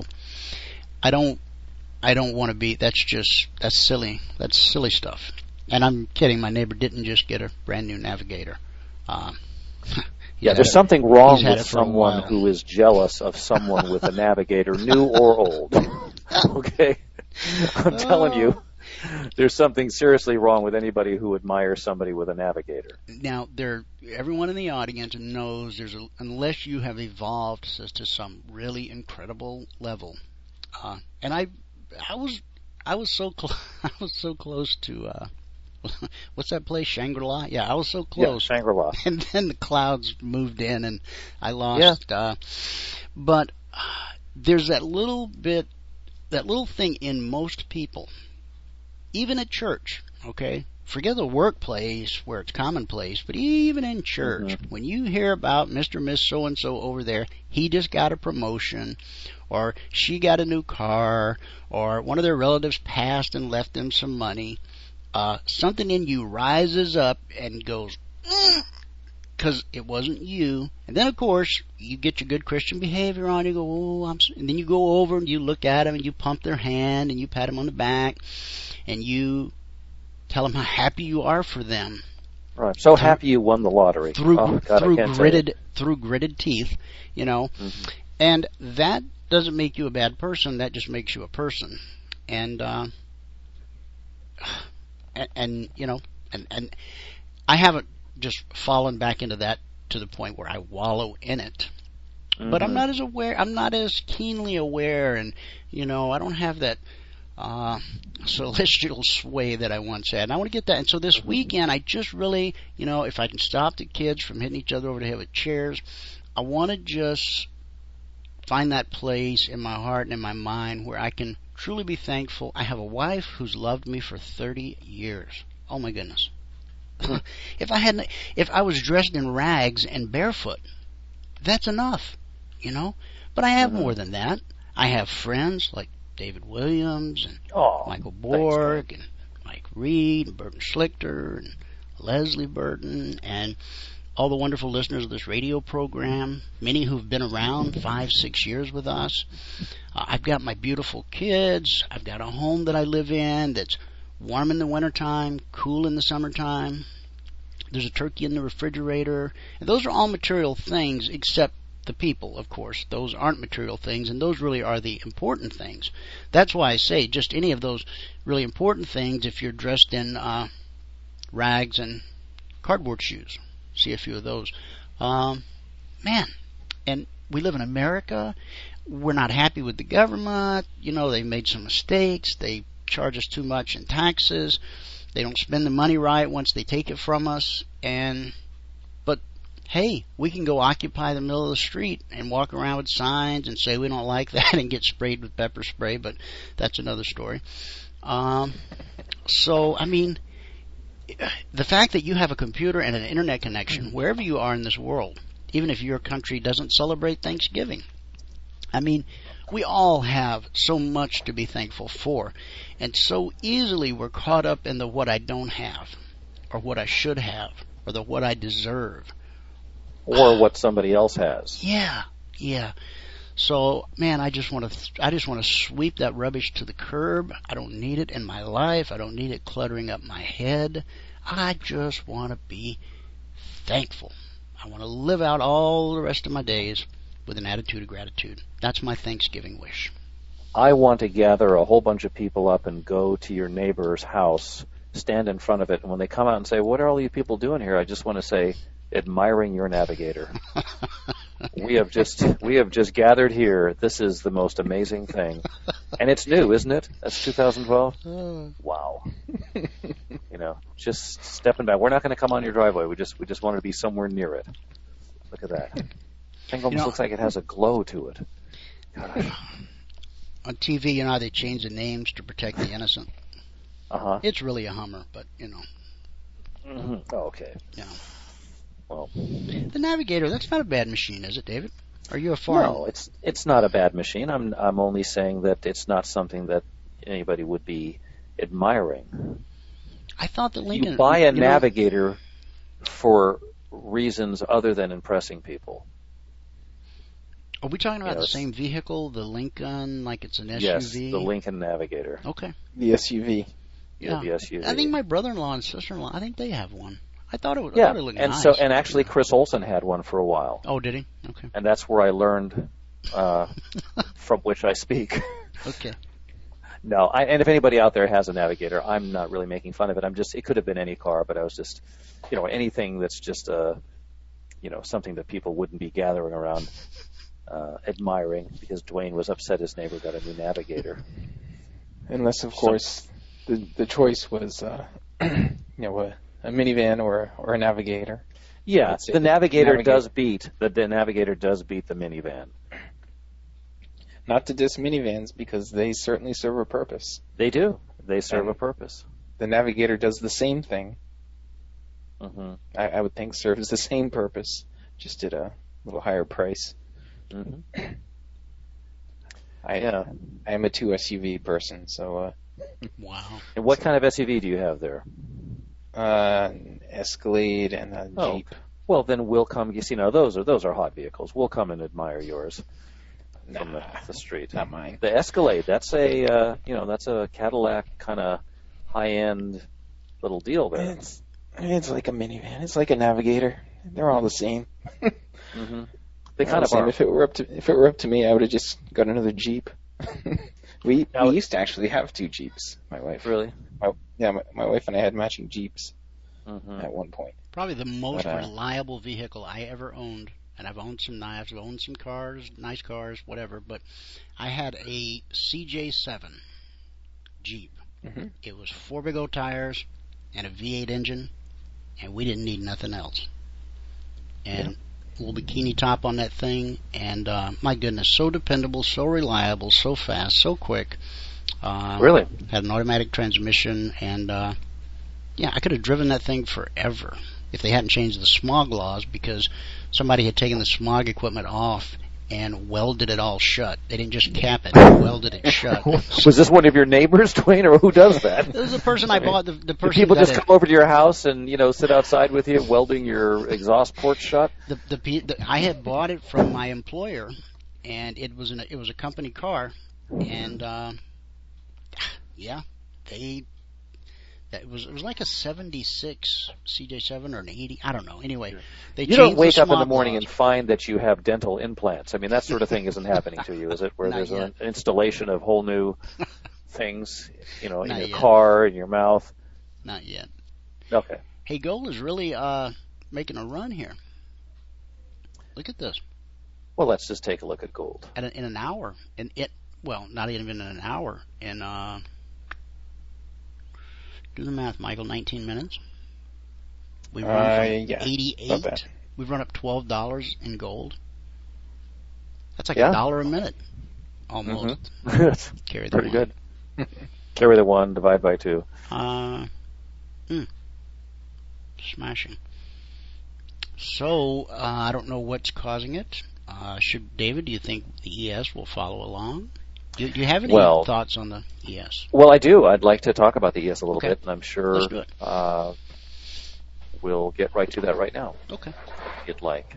I don't I don't want to be, that's just, that's silly. That's silly stuff. And I'm kidding, my neighbor didn't just get a brand new Navigator. Um, Yeah, had there's it- something wrong he's had with it for a someone while. who is jealous of someone with a Navigator, new or old. Okay? I'm telling you, there's something seriously wrong with anybody who admires somebody with a Navigator. Now, there, everyone in the audience knows there's a, unless you have evolved to, to some really incredible level, uh, and I, I was, I was so close, I was so close to, uh, what's that place, Shangri-La? Yeah, I was so close. Yeah, Shangri-La. And then the clouds moved in, and I lost. Yeah. Uh, but uh, there's that little bit, that little thing in most people, even at church. okay? Forget the workplace where it's commonplace, but even in church, mm-hmm. when you hear about Mister and Miss So-and-so over there, he just got a promotion, or she got a new car, or one of their relatives passed and left them some money, uh, something in you rises up and goes, because it wasn't you. And then, of course, you get your good Christian behavior on. You go, oh, I'm. And then you go over and you look at them and you pump their hand and you pat them on the back and you tell them how happy you are for them. Right. So through, happy you won the lottery. Through oh, God, through gritted through gritted teeth, you know. Mm-hmm. And that doesn't make you a bad person. That just makes you a person. And uh, and, and you know, and and I haven't just fallen back into that to the point where I wallow in it. Mm-hmm. But I'm not as aware. I'm not as keenly aware, and you know, I don't have that uh, celestial sway that I once had. And I want to get that. And so this weekend, I just really, you know, if I can stop the kids from hitting each other over the head with chairs, I want to just find that place in my heart and in my mind where I can truly be thankful. I have a wife who's loved me for thirty years. Oh my goodness. If I hadn't, if I was dressed in rags and barefoot, that's enough, you know. But I have mm-hmm. more than that. I have friends like David Williams and oh, Michael Borg and Mike Reed and Burton Schlichter and Leslie Burton and all the wonderful listeners of this radio program, many who've been around five, six years with us. Uh, I've got my beautiful kids. I've got a home that I live in that's warm in the wintertime, cool in the summertime. There's a turkey in the refrigerator. And those are all material things except the people, of course. Those aren't material things, and those really are the important things. That's why I say just any of those really important things, if you're dressed in uh, rags and cardboard shoes. See a few of those. Um, man, and we live in America. We're not happy with the government. You know, they made some mistakes. They charge us too much in taxes. They don't spend the money right once they take it from us. And but hey, we can go occupy the middle of the street and walk around with signs and say we don't like that and get sprayed with pepper spray, but that's another story. Um, so, I mean, the fact that you have a computer and an internet connection wherever you are in this world, even if your country doesn't celebrate Thanksgiving, I mean, we all have so much to be thankful for. And so easily we're caught up in the what I don't have, or what I should have, or the what I deserve. Or what somebody else has. Yeah, yeah. So, man, I just want to I just want to sweep that rubbish to the curb. I don't need it in my life. I don't need it cluttering up my head. I just want to be thankful. I want to live out all the rest of my days with an attitude of gratitude. That's my Thanksgiving wish. I want to gather a whole bunch of people up and go to your neighbor's house, stand in front of it, and when they come out and say, what are all you people doing here? I just want to say, admiring your navigator. we have just we have just gathered here. This is the most amazing thing. And it's new, isn't it? That's two thousand twelve? Wow. You know, just stepping back. We're not going to come on your driveway. We just we just wanted to be somewhere near it. Look at that. Thing almost you know, looks like it has a glow to it. Gosh. On T V, you know how they change the names to protect the innocent? Uh-huh. It's really a Hummer, but, you know. Mm-hmm. Oh, okay. Yeah. Well, the Navigator, that's not a bad machine, is it, David? Are you a farm? No, it's it's not a bad machine. I'm I'm only saying that it's not something that anybody would be admiring. I thought that Lincoln... You buy a you Navigator know, for reasons other than impressing people. Are we talking about you know, the same vehicle, the Lincoln, like it's an S U V? Yes, the Lincoln Navigator. Okay. The S U V. Yeah, yeah the S U V. I think my brother-in-law and sister-in-law, I think they have one. I thought it would. Yeah, I thought it looked and nice. so and actually Chris Olsen had one for a while. Oh, did he? Okay. And that's where I learned uh, from which I speak. Okay. No, I, and if anybody out there has a Navigator, I'm not really making fun of it. I'm just, it could have been any car, but I was just, you know, anything that's just, uh, you know, something that people wouldn't be gathering around uh, admiring because Dwayne was upset his neighbor got a new Navigator. Unless, of course, so, the the choice was, uh, you know, a, a minivan or or a Navigator. Yeah, the Navigator, Navigator does beat the, the Navigator does beat the minivan. Not to diss minivans because they certainly serve a purpose. They do. They serve and, a purpose. the Navigator does the same thing. Mm-hmm. I, I would think serves the same purpose, just at a little higher price. Mm-hmm. I Yeah. I am a two S U V person, so uh, Wow. And what kind of S U V do you have there? uh, Escalade and a Oh. Jeep. Well, then we'll come. You see, now those are those are hot vehicles. We'll come and admire yours from the, Nah, the street. not mine. The Escalade. That's a uh, you know that's a Cadillac kind of high end little deal there. It's it's like a minivan. It's like a Navigator. They're all the same. Mm-hmm. They They're all kind the of same. are. If it were up to if it were up to me, I would have just got another Jeep. we Now- we used to actually have two Jeeps. My wife. Really? My, yeah, my, my wife and I had matching Jeeps Mm-hmm. at one point. Probably the most But, uh, reliable vehicle I ever owned, and I've owned some knives, I've owned some cars, nice cars, whatever, but I had a C J seven Jeep. Mhm. It was four big old tires and a V eight engine, and we didn't need nothing else. And little bikini top on that thing, and uh, my goodness, so dependable, so reliable, so fast, so quick. Uh, Really? Had an automatic transmission, and uh, yeah, I could have driven that thing forever if they hadn't changed the smog laws, because somebody had taken the smog equipment off and welded it all shut. They didn't just cap it; they welded it shut. Was this one of your neighbors, Dwayne, or who does that? This is the person I bought. The, the Do person people that just had- come over to your house and you know sit outside with you, welding your exhaust port shut? the, the, pe- the I had bought it from my employer, and it was an it was a company car, and uh, yeah, they that it was it was like a seventy-six C J seven or an eighty, I don't know. Anyway, they You don't changed wake the up in the smog morning laws. and find that you have dental implants. I mean, that sort of thing isn't happening to you, is it? Where Not there's yet. an installation of whole new things, you know, in Not your yet. car, in your mouth. Not yet. Okay. Hey, gold is really uh, making a run here. Look at this. Well, let's just take a look at gold. At an, in an hour, and it well, not even in an hour. In uh, do the math, Michael. Nineteen minutes. We've run Uh, from yeah, about eighty-eight. that. We've run up twelve dollars in gold. That's like Yeah. a dollar a minute, almost. Mm-hmm. Carry the Pretty one. good. Carry the one, divide by two. Uh, hmm. Smashing. So uh, I don't know what's causing it. Uh, should David? Do you think the E S will follow along? Do, do you have any Well- thoughts on the E S? Well, I do. I'd like to talk about the E S a little Okay. bit, and I'm sure Let's do it. uh, we'll get right to that right now, Okay. if you'd like.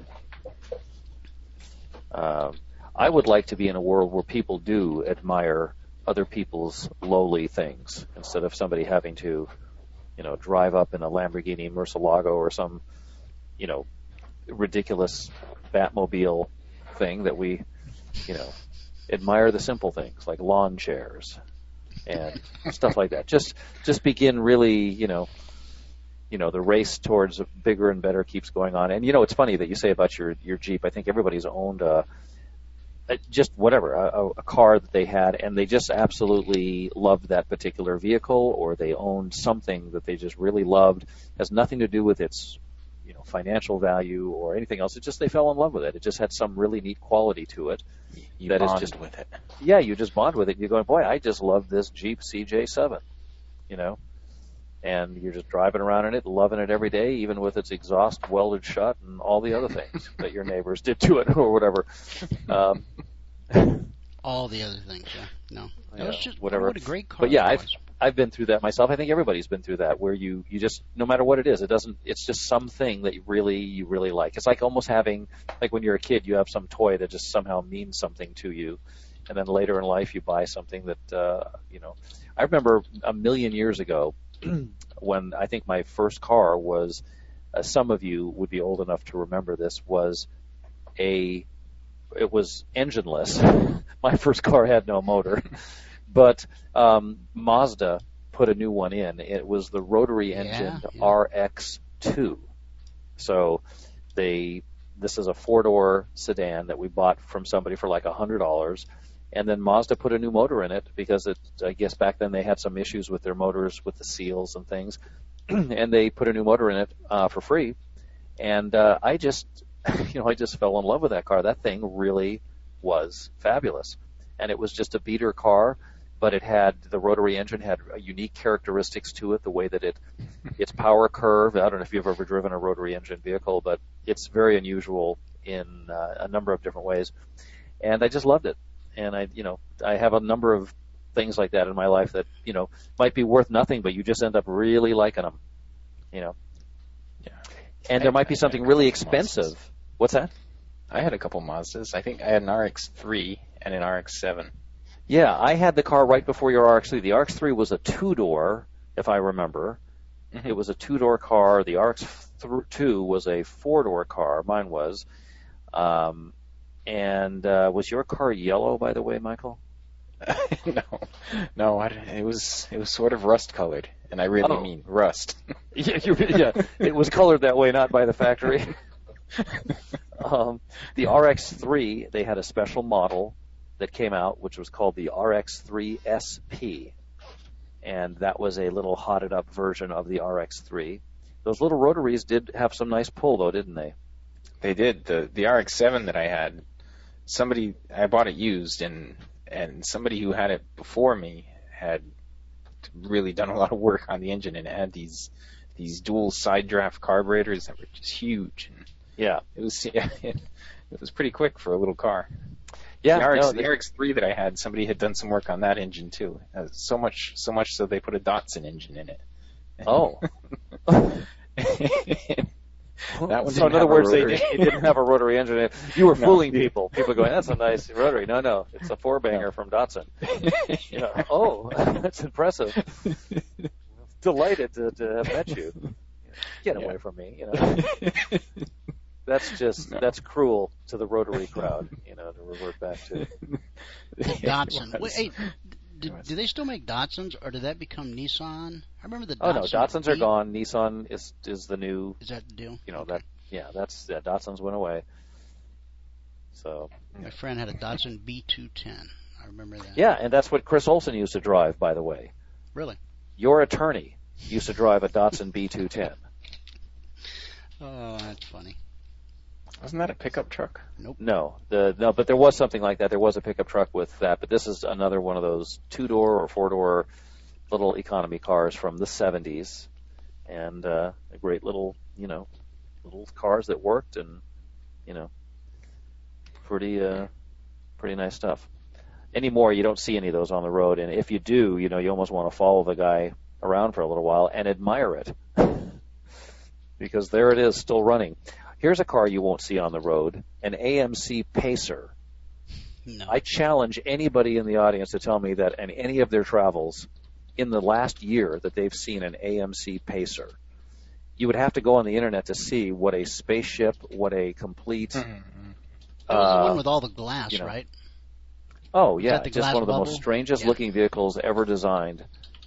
Um, I would like to be in a world where people do admire other people's lowly things instead of somebody having to, you know, drive up in a Lamborghini Murcielago or some, you know, ridiculous Batmobile thing that we, you know, admire the simple things like lawn chairs and stuff like that. Just just begin really, you know, you know, the race towards bigger and better keeps going on. And you know, it's funny that you say about your your Jeep. I think everybody's owned a, a just whatever a, a car that they had, and they just absolutely loved that particular vehicle, or they owned something that they just really loved. Has nothing to do with its, you know, financial value or anything else. It just they fell in love with it. It just had some really neat quality to it. You That is bond just- with it. Yeah, you just bond with it. You're going, boy, I just love this Jeep C J seven, you know, and you're just driving around in it, loving it every day, even with its exhaust welded shut and all the other things that your neighbors did to it or whatever. Um, All the other things, yeah. No. That was Yeah, just whatever. What a great car. But yeah, that I've was. I've been through that myself. I think everybody's been through that, where you you just, no matter what it is, it doesn't. It's just something that you really you really like. It's like almost having, like when you're a kid, you have some toy that just somehow means something to you, and then later in life you buy something that uh, you know. I remember a million years ago when I think my first car was. Uh, some of you would be old enough to remember this. Was a it was engineless. My first car had no motor. But um, Mazda put a new one in. It was the rotary Yeah, engine yeah. R X two. So they this is a four-door sedan that we bought from somebody for like one hundred dollars. And then Mazda put a new motor in it because it, I guess back then they had some issues with their motors with the seals and things. And they put a new motor in it uh, for free. And uh, I just, you know, I just fell in love with that car. That thing really was fabulous. And it was just a beater car. but it had the rotary engine had unique characteristics to it, the way that it its power curve. I don't know if you've ever driven a rotary engine vehicle, but it's very unusual in uh, a number of different ways. And I just loved it. And I, you know, I have a number of things like that in my life that, you know, might be worth nothing, but you just end up really liking them, you know. Yeah. And there I, might be I something really expensive. Mazdas. What's that? I had a couple Mazdas. I think I had an R X three and an R X seven. Yeah, I had the car right before your R X three. The R X three was a two-door, if I remember. Mm-hmm. It was a two-door car. The R X two was a four-door car. Mine was. Um, and uh, was your car yellow, by the way, Michael? no, no. I, it was it was sort of rust colored, and I really oh. mean rust. yeah, you, yeah, it was colored that way, not by the factory. um, the R X three, they had a special model that came out, which was called the R X three S P, and that was a little hotted up version of the R X three. Those little rotaries did have some nice pull, though, didn't they? They did. The the R X seven that I had, somebody I bought it used, and and somebody who had it before me had really done a lot of work on the engine, and it had these these dual side draft carburetors that were just huge. And yeah, it was yeah, it, it was pretty quick for a little car. Yeah, the R X, no, the R X three that I had, somebody had done some work on that engine too. Uh, so much, so much so they put a Datsun engine in it. Oh. That one so in other words, they it didn't have a rotary engine in it. You were No. fooling people. People going, that's a nice rotary. No, no, it's a four-banger no. from Datsun. You know, oh, that's impressive. Delighted to, to have met you. Get away yeah. from me, you know. That's just, no. that's cruel to the rotary crowd, you know, to revert back to. Datsun. Wait, hey, do, do they still make Datsuns, or did that become Nissan? I remember the Datsun. Oh, no, Datsuns are gone. Nissan is is the new. Is that the deal? You know, that, yeah, that's, yeah, Datsuns went away. So. My friend had a Datsun B two ten. I remember that. Yeah, and that's what Chris Olsen used to drive, by the way. Really? Your attorney used to drive a Datsun B two ten. Oh, that's funny. Wasn't that a pickup truck? Nope. No, the no, but there was something like that. There was a pickup truck with that, but this is another one of those two-door or four-door little economy cars from the seventies, and uh, a great little, you know, little cars that worked, and you know, pretty, uh, pretty nice stuff. Anymore, you don't see any of those on the road, and if you do, you know, you almost want to follow the guy around for a little while and admire it, because there it is, still running. Here's a car you won't see on the road, an A M C Pacer. No. I challenge anybody in the audience to tell me that in any of their travels in the last year that they've seen an A M C Pacer. You would have to go on the internet to see what a spaceship, what a complete... Mm-hmm. That was uh, the one with all the glass, you know, right? Oh, yeah, just one of the bubble? most strangest yeah. looking vehicles ever designed.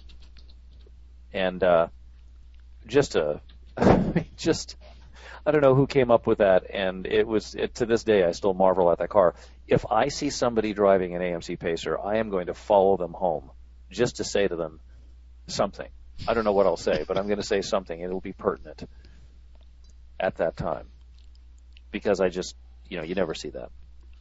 And uh, just a... just... I don't know who came up with that, and it was it, to this day I still marvel at that car. If I see somebody driving an A M C Pacer, I am going to follow them home just to say to them something. I don't know what I'll say, but I'm going to say something, and it'll be pertinent at that time, because I just, you know, you never see that.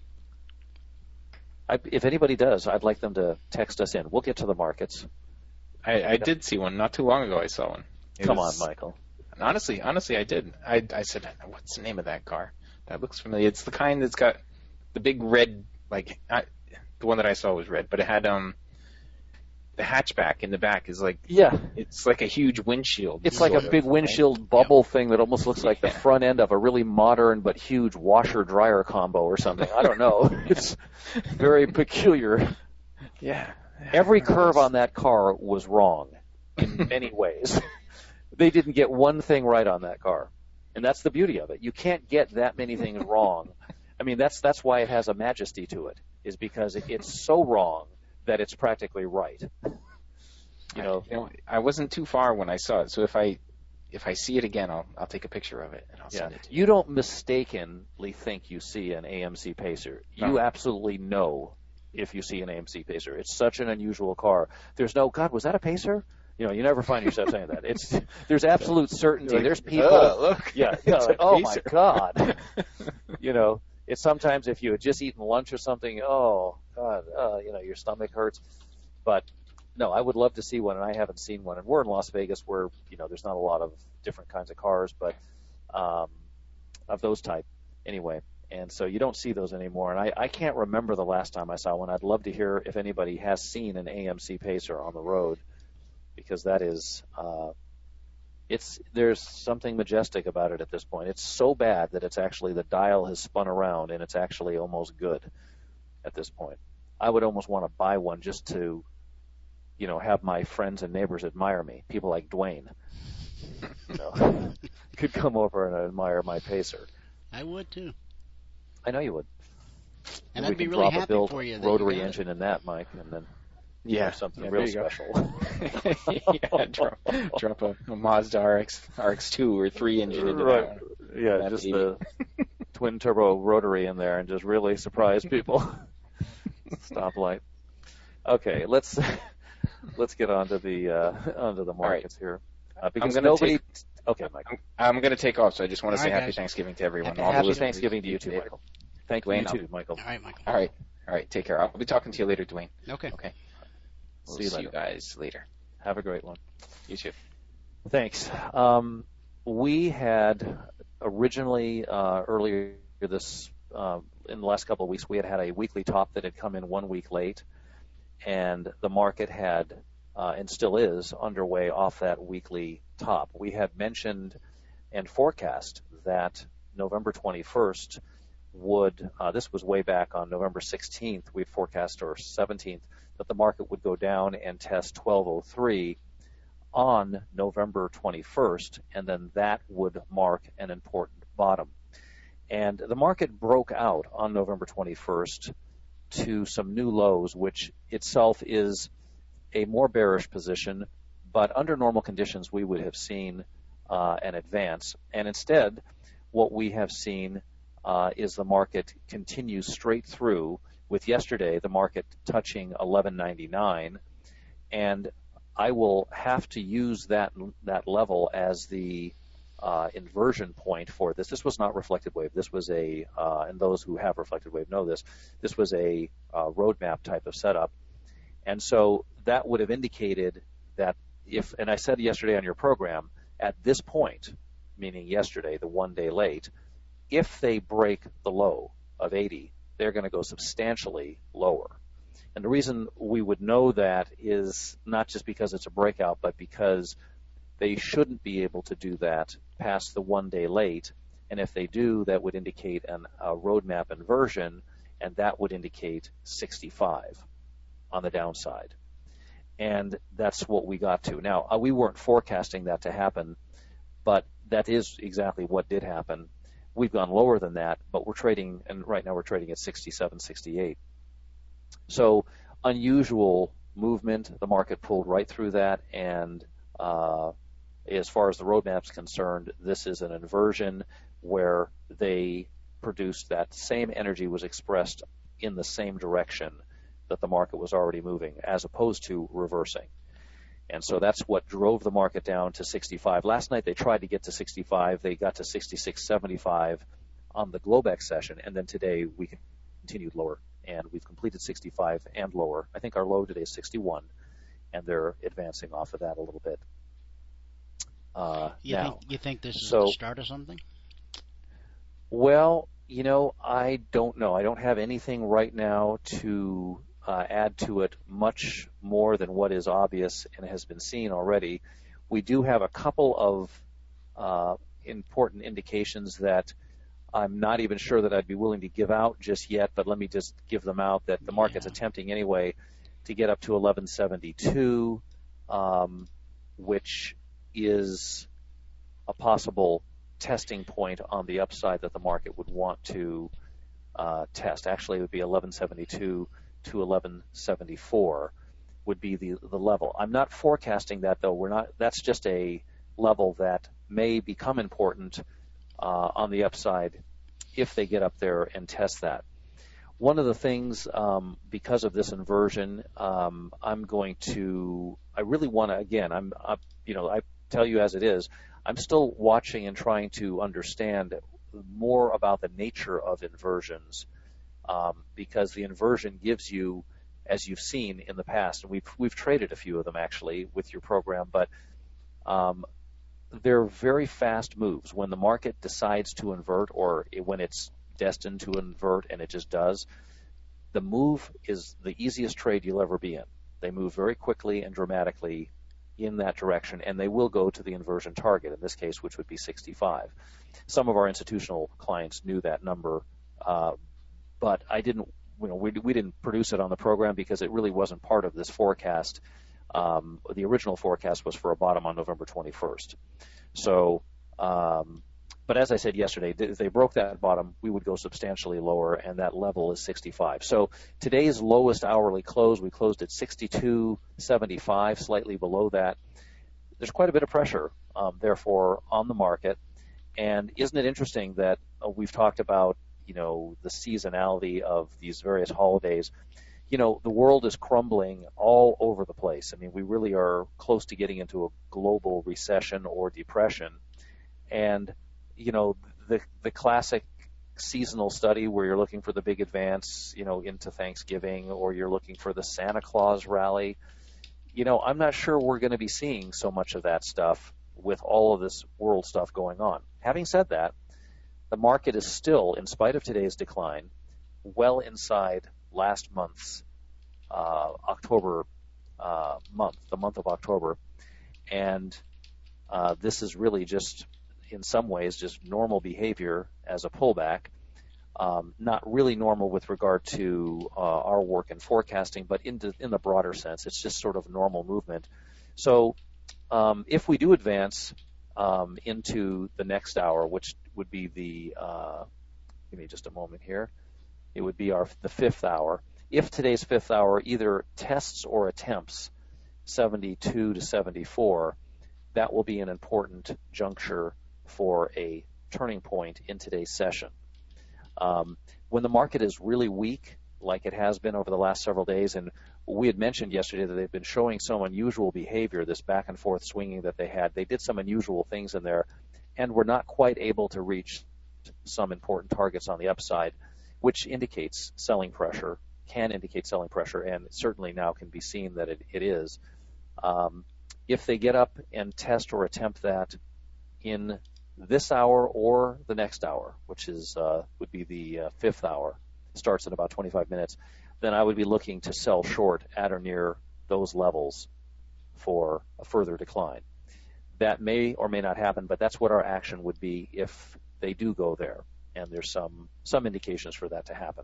I, if anybody does, I'd like them to text us in. We'll get to the markets. I, I did see one not too long ago. I saw one. It Come was, on, Michael. Honestly, honestly, I did. I, I said, what's the name of that car? That looks familiar. It's the kind that's got the big red, like, I, the one that I saw was red, but it had, um, the hatchback in the back is like, yeah, it's like a huge windshield. It's like a of, big windshield right? bubble yeah. thing that almost looks like yeah. the front end of a really modern but huge washer-dryer combo or something. I don't know. It's very peculiar. Yeah. Every curve on that car was wrong in many ways. They didn't get one thing right on that car. And that's the beauty of it. You can't get that many things wrong. I mean, that's that's why it has a majesty to it, is because it's so wrong that it's practically right. You know, I, you know, I wasn't too far when I saw it, so if I if I see it again, I'll I'll take a picture of it and I'll yeah. send it to you. You don't mistakenly think you see an A M C Pacer. You no. absolutely know if you see an A M C Pacer. It's such an unusual car. There's no, God, was that a Pacer? You know, you never find yourself saying that. It's there's absolute certainty. Like, there's people. Oh, look. Yeah. You know, like, oh my God. You know, it's sometimes if you had just eaten lunch or something. Oh God. Uh, you know, your stomach hurts. but no, I would love to see one, and I haven't seen one. And we're in Las Vegas, where you know there's not a lot of different kinds of cars, but um, of those type anyway. And so you don't see those anymore. And I, I can't remember the last time I saw one. I'd love to hear if anybody has seen an A M C Pacer on the road, because that is, uh, it's there's something majestic about it at this point. It's so bad that it's actually the dial has spun around, and it's actually almost good at this point. I would almost want to buy one just to, you know, have my friends and neighbors admire me. People like Dwayne, you know, could come over and admire my Pacer. I would too. I know you would. And we I'd be can really drop happy a build for you. That rotary you got engine it. in that, Mike, and then Yeah, have something yeah, real there you special. yeah, drop, drop a, a Mazda R X, R X two or three engine into Right. that one. Yeah, That just baby. the twin turbo rotary in there and just really surprise people. Stoplight. Okay, let's let's get onto the uh, onto the markets here, uh, because gonna nobody. take- Okay, Mike. I'm, I'm going to take off, so I just want to All say right, Happy guys. Thanksgiving to everyone. Happy- all the Happy listeners. Thanksgiving to you too, David. Michael. Thank you Dwayne, too, Michael. All right, Michael. All right, all right. Take care. I'll be talking to you later, Dwayne. Okay. Okay. We'll See you see later. you guys later. Have a great one. You too. Thanks. Um, we had originally uh, earlier this uh, in the last couple of weeks we had had a weekly top that had come in one week late, and the market had uh, and still is underway off that weekly top. We had mentioned and forecast that November twenty-first would, uh, this was way back on November sixteenth, we forecast, or seventeenth, that the market would go down and test twelve oh three on November twenty-first, and then that would mark an important bottom. And the market broke out on November twenty-first to some new lows, which itself is a more bearish position, but under normal conditions we would have seen uh, an advance. And instead, what we have seen uh, is the market continue straight through, with yesterday the market touching eleven ninety-nine, and I will have to use that that level as the uh, inversion point for this. This was not reflected wave. This was a, uh, and those who have reflected wave know this, this was a uh, roadmap type of setup. And so that would have indicated that if, and I said yesterday on your program, at this point, meaning yesterday, the one day late, if they break the low of eighty, they're going to go substantially lower. And the reason we would know that is not just because it's a breakout, but because they shouldn't be able to do that past the one day late. And if they do, that would indicate an, a roadmap inversion, and that would indicate sixty-five on the downside. And that's what we got to. Now, uh, we weren't forecasting that to happen, but that is exactly what did happen. We've gone lower than that, but we're trading, and right now we're trading at sixty-seven, sixty-eight. So unusual movement. The market pulled right through that, and uh, as far as the roadmap's concerned, this is an inversion where they produced that same energy was expressed in the same direction that the market was already moving, as opposed to reversing. And so that's what drove the market down to sixty-five. Last night they tried to get to sixty-five. They got to sixty-six seventy-five on the Globex session, and then today we continued lower, and we've completed sixty-five and lower. I think our low today is sixty-one, and they're advancing off of that a little bit. Uh, You now, think you think this is so- the start of something? Well, you know, I don't know. I don't have anything right now to uh, add to it much more than what is obvious and has been seen already. We do have a couple of uh, important indications that I'm not even sure that I'd be willing to give out just yet, but let me just give them out, that the market's Yeah. attempting anyway to get up to eleven seventy-two, um, which is a possible testing point on the upside that the market would want to uh, test. Actually, it would be eleven seventy-two to eleven seventy-four would be the the level. I'm not forecasting that, though. We're not. That's just a level that may become important uh, on the upside if they get up there and test that. One of the things, um, because of this inversion, um, I'm going to. I really want to. Again, I'm. I, you know, I tell you as it is. I'm still watching and trying to understand more about the nature of inversions, um, because the inversion gives you as you've seen in the past, and we've we've traded a few of them actually with your program, but um, they're very fast moves. When the market decides to invert, or when it's destined to invert, and it just does, the move is the easiest trade you'll ever be in. They move very quickly and dramatically in that direction, and they will go to the inversion target, in this case, which would be sixty-five. Some of our institutional clients knew that number, uh, but I didn't, you know, we, we didn't produce it on the program because it really wasn't part of this forecast. Um, the original forecast was for a bottom on November twenty-first. So, um, but as I said yesterday, if they broke that bottom, we would go substantially lower, and that level is sixty-five. So today's lowest hourly close, we closed at sixty-two seventy-five, slightly below that. There's quite a bit of pressure, um, therefore, on the market. And isn't it interesting that uh, we've talked about, you know, the seasonality of these various holidays? You know, the world is crumbling all over the place. I mean, we really are close to getting into a global recession or depression. And you know, the the classic seasonal study where you're looking for the big advance, you know, into Thanksgiving, or you're looking for the Santa Claus rally. You know, I'm not sure we're going to be seeing so much of that stuff with all of this world stuff going on. Having said that, the market is still, in spite of today's decline, well inside last month's uh, October uh, month, the month of October. And uh, this is really just, in some ways, just normal behavior as a pullback. Um, not really normal with regard to uh, our work in forecasting, but in the, in the broader sense, it's just sort of normal movement. So um, if we do advance um, into the next hour, which would be the, uh, give me just a moment here, it would be our the fifth hour. If today's fifth hour either tests or attempts seventy-two to seventy-four, that will be an important juncture for a turning point in today's session. Um, when the market is really weak, like it has been over the last several days, and we had mentioned yesterday that they've been showing some unusual behavior, this back and forth swinging that they had. They did some unusual things in there, and were not quite able to reach some important targets on the upside, which indicates selling pressure, can indicate selling pressure, and certainly now can be seen that it, it is. Um, if they get up and test or attempt that in this hour or the next hour, which is uh, would be the uh, fifth hour, starts in about twenty-five minutes, then I would be looking to sell short at or near those levels for a further decline. That may or may not happen, but that's what our action would be if they do go there, and there's some some indications for that to happen.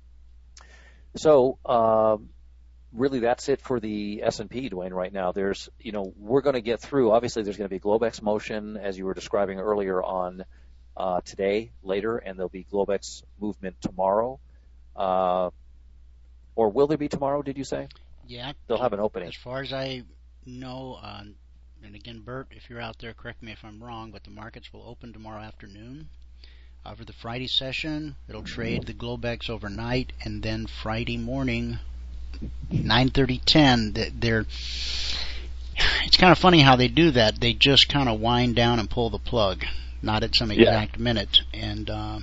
So um, really, that's it for the S and P, Dwayne, right now. There's, you know, we're going to get through. Obviously, there's going to be Globex motion, as you were describing earlier, on uh, today, later, and there'll be Globex movement tomorrow. Uh, or will there be tomorrow, did you say? Yeah. They'll have an opening. As far as I know, uh, and again, Bert, if you're out there, correct me if I'm wrong, but the markets will open tomorrow afternoon. Uh, for the Friday session, it'll trade the Globex overnight, and then Friday morning, nine thirty, ten, they're, it's kind of funny how they do that. They just kind of wind down and pull the plug, not at some exact yeah. minute. And uh,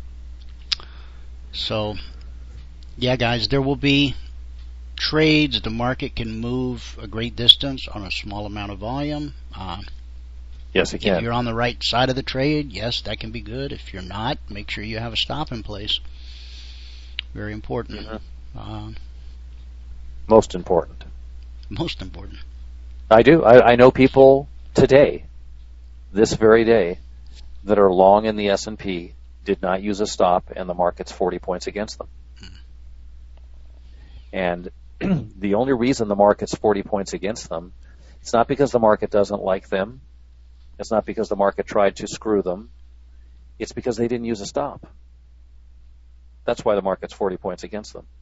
so, yeah, guys, there will be trades. The market can move a great distance on a small amount of volume. Uh, yes, it can. If you're on the right side of the trade, yes, that can be good. If you're not, make sure you have a stop in place. Very important. Mm-hmm. Uh, Most important. Most important. I do. I, I know people today, this very day, that are long in the S and P, did not use a stop, and the market's forty points against them. Mm. And the only reason the market's forty points against them, it's not because the market doesn't like them. It's not because the market tried to screw them. It's because they didn't use a stop. That's why the market's forty points against them.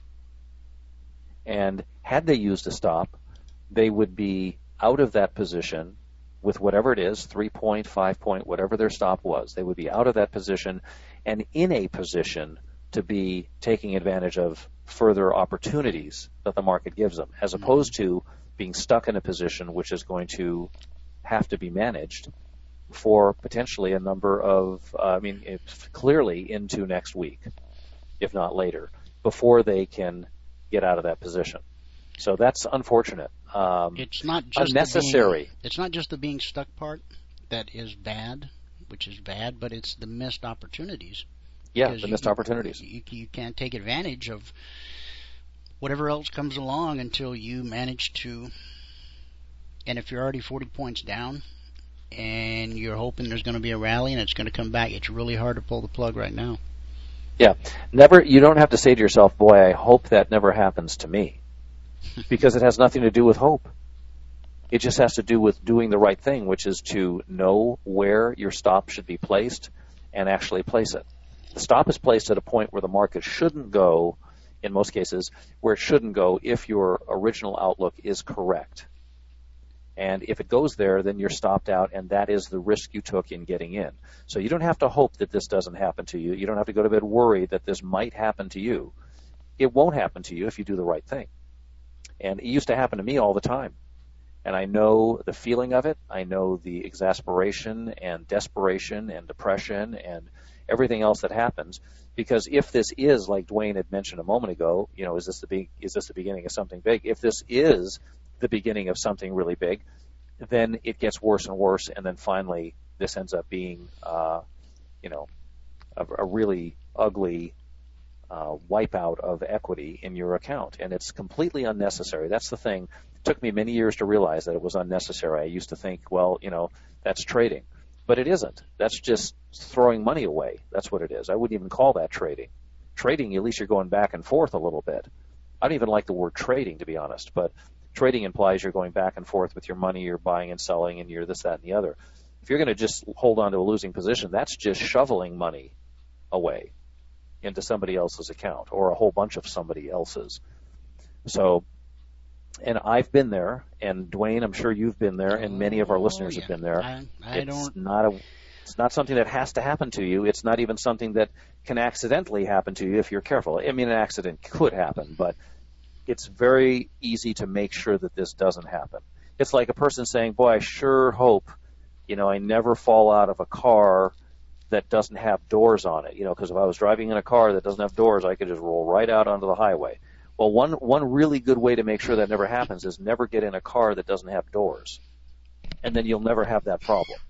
And had they used a stop, they would be out of that position with whatever it is, three point, five point, whatever their stop was. They would be out of that position and in a position to be taking advantage of further opportunities that the market gives them, as opposed to being stuck in a position which is going to have to be managed for potentially a number of, uh, I mean, it's clearly into next week, if not later, before they can get out of that position. So that's unfortunate. Um, it's not just unnecessary. The being, it's not just the being stuck part that is bad, which is bad, but it's the missed opportunities. Yeah, Because the missed you, opportunities. You, you can't take advantage of whatever else comes along until you manage to. And if you're already forty points down and you're hoping there's going to be a rally and it's going to come back, it's really hard to pull the plug right now. Yeah, never. You don't have to say to yourself, boy, I hope that never happens to me, because it has nothing to do with hope. It just has to do with doing the right thing, which is to know where your stop should be placed and actually place it. The stop is placed at a point where the market shouldn't go, in most cases, where it shouldn't go if your original outlook is correct. And if it goes there, then you're stopped out, and that is the risk you took in getting in. So you don't have to hope that this doesn't happen to you. You don't have to go to bed worried that this might happen to you. It won't happen to you if you do the right thing. And it used to happen to me all the time. And I know the feeling of it. I know the exasperation and desperation and depression and everything else that happens. Because if this is, like Dwayne had mentioned a moment ago, you know, is this the be- is this the beginning of something big? If this is the beginning of something really big, then it gets worse and worse, and then finally this ends up being, uh, you know, a, a really ugly uh, wipeout of equity in your account, and it's completely unnecessary. That's the thing. It took me many years to realize that it was unnecessary. I used to think, well, you know, that's trading, but it isn't. That's just throwing money away. That's what it is. I wouldn't even call that trading. Trading, at least you're going back and forth a little bit. I don't even like the word trading, to be honest, but trading implies you're going back and forth with your money, you're buying and selling, and you're this, that, and the other. If you're going to just hold on to a losing position, that's just shoveling money away into somebody else's account or a whole bunch of somebody else's. So, and I've been there, and Dwayne, I'm sure you've been there, and many of our Oh, listeners yeah. have been there. I, I it's don't. not a, it's not something that has to happen to you. It's not even something that can accidentally happen to you if you're careful. I mean, an accident could happen, but it's very easy to make sure that this doesn't happen. It's like a person saying, boy, I sure hope, you know, I never fall out of a car that doesn't have doors on it, you know, because if I was driving in a car that doesn't have doors, I could just roll right out onto the highway. Well, one one really good way to make sure that never happens is never get in a car that doesn't have doors, and then you'll never have that problem.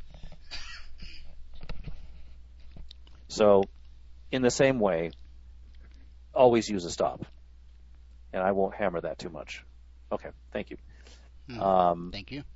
So, in the same way, always use a stop. And I won't hammer that too much. Okay, thank you. Hmm, Um, thank you.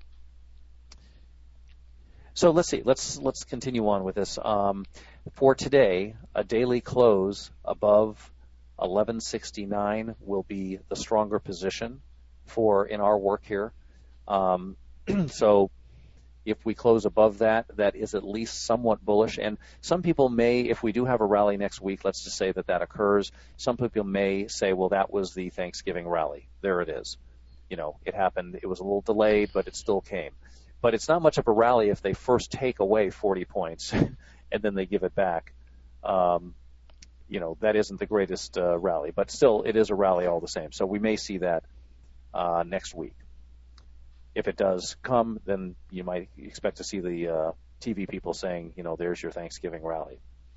so let's see. Let's let's continue on with this. Um, for today, a daily close above eleven sixty-nine will be the stronger position for in our work here. Um, so if we close above that, that is at least somewhat bullish. And some people may, if we do have a rally next week, let's just say that that occurs, some people may say, well, that was the Thanksgiving rally. There it is. You know, it happened. It was a little delayed, but it still came. But it's not much of a rally if they first take away forty points and then they give it back. Um, you know, that isn't the greatest uh, rally, but still it is a rally all the same. So we may see that uh, next week. If it does come, then you might expect to see the uh, T V people saying, you know, there's your Thanksgiving rally.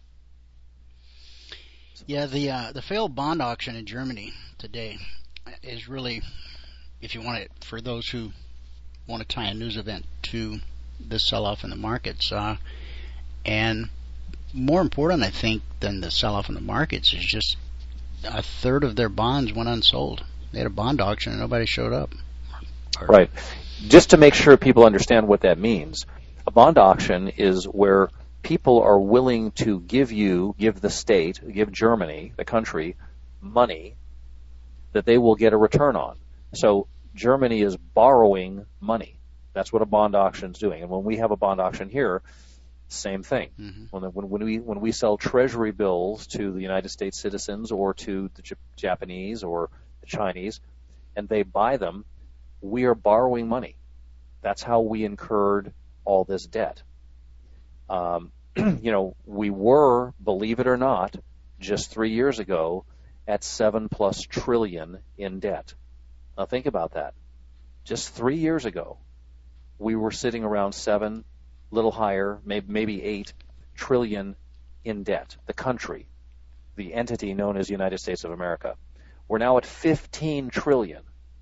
Yeah, the uh, the failed bond auction in Germany today is really, if you want it, for those who want to tie a news event to the sell-off in the markets, uh, and more important, I think, than the sell-off in the markets is just a third of their bonds went unsold. They had a bond auction and nobody showed up. Or, right. Just to make sure people understand what that means, a bond auction is where people are willing to give you, give the state, give Germany, the country, money that they will get a return on. So Germany is borrowing money. That's what a bond auction is doing. And when we have a bond auction here, same thing. Mm-hmm. When, when, when we when we sell treasury bills to the United States citizens or to the J- Japanese or the Chinese, and they buy them, we are borrowing money. That's how we incurred all this debt. Um, you know, we were, believe it or not, just three years ago at seven plus trillion in debt. Now think about that. Just three years ago, we were sitting around seven, little higher, maybe maybe eight trillion in debt. The country, the entity known as United States of America. We're now at fifteen trillion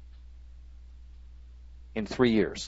in three years.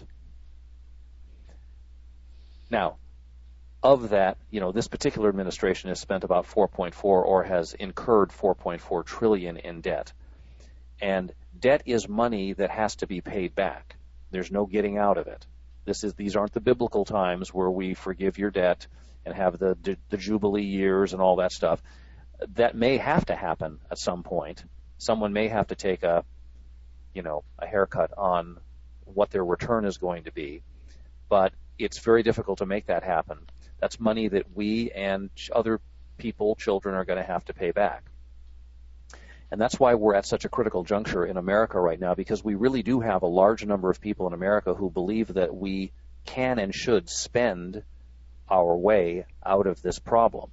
Now, of that, you know, this particular administration has spent about four point four or has incurred four point four trillion in debt. And debt is money that has to be paid back. There's no getting out of it. This is these aren't the biblical times where we forgive your debt and have the the jubilee years and all that stuff. That may have to happen at some point. Someone may have to take a, you know, a haircut on what their return is going to be, but it's very difficult to make that happen. That's money that we and other people, children, are going to have to pay back. And that's why we're at such a critical juncture in America right now, because we really do have a large number of people in America who believe that we can and should spend our way out of this problem.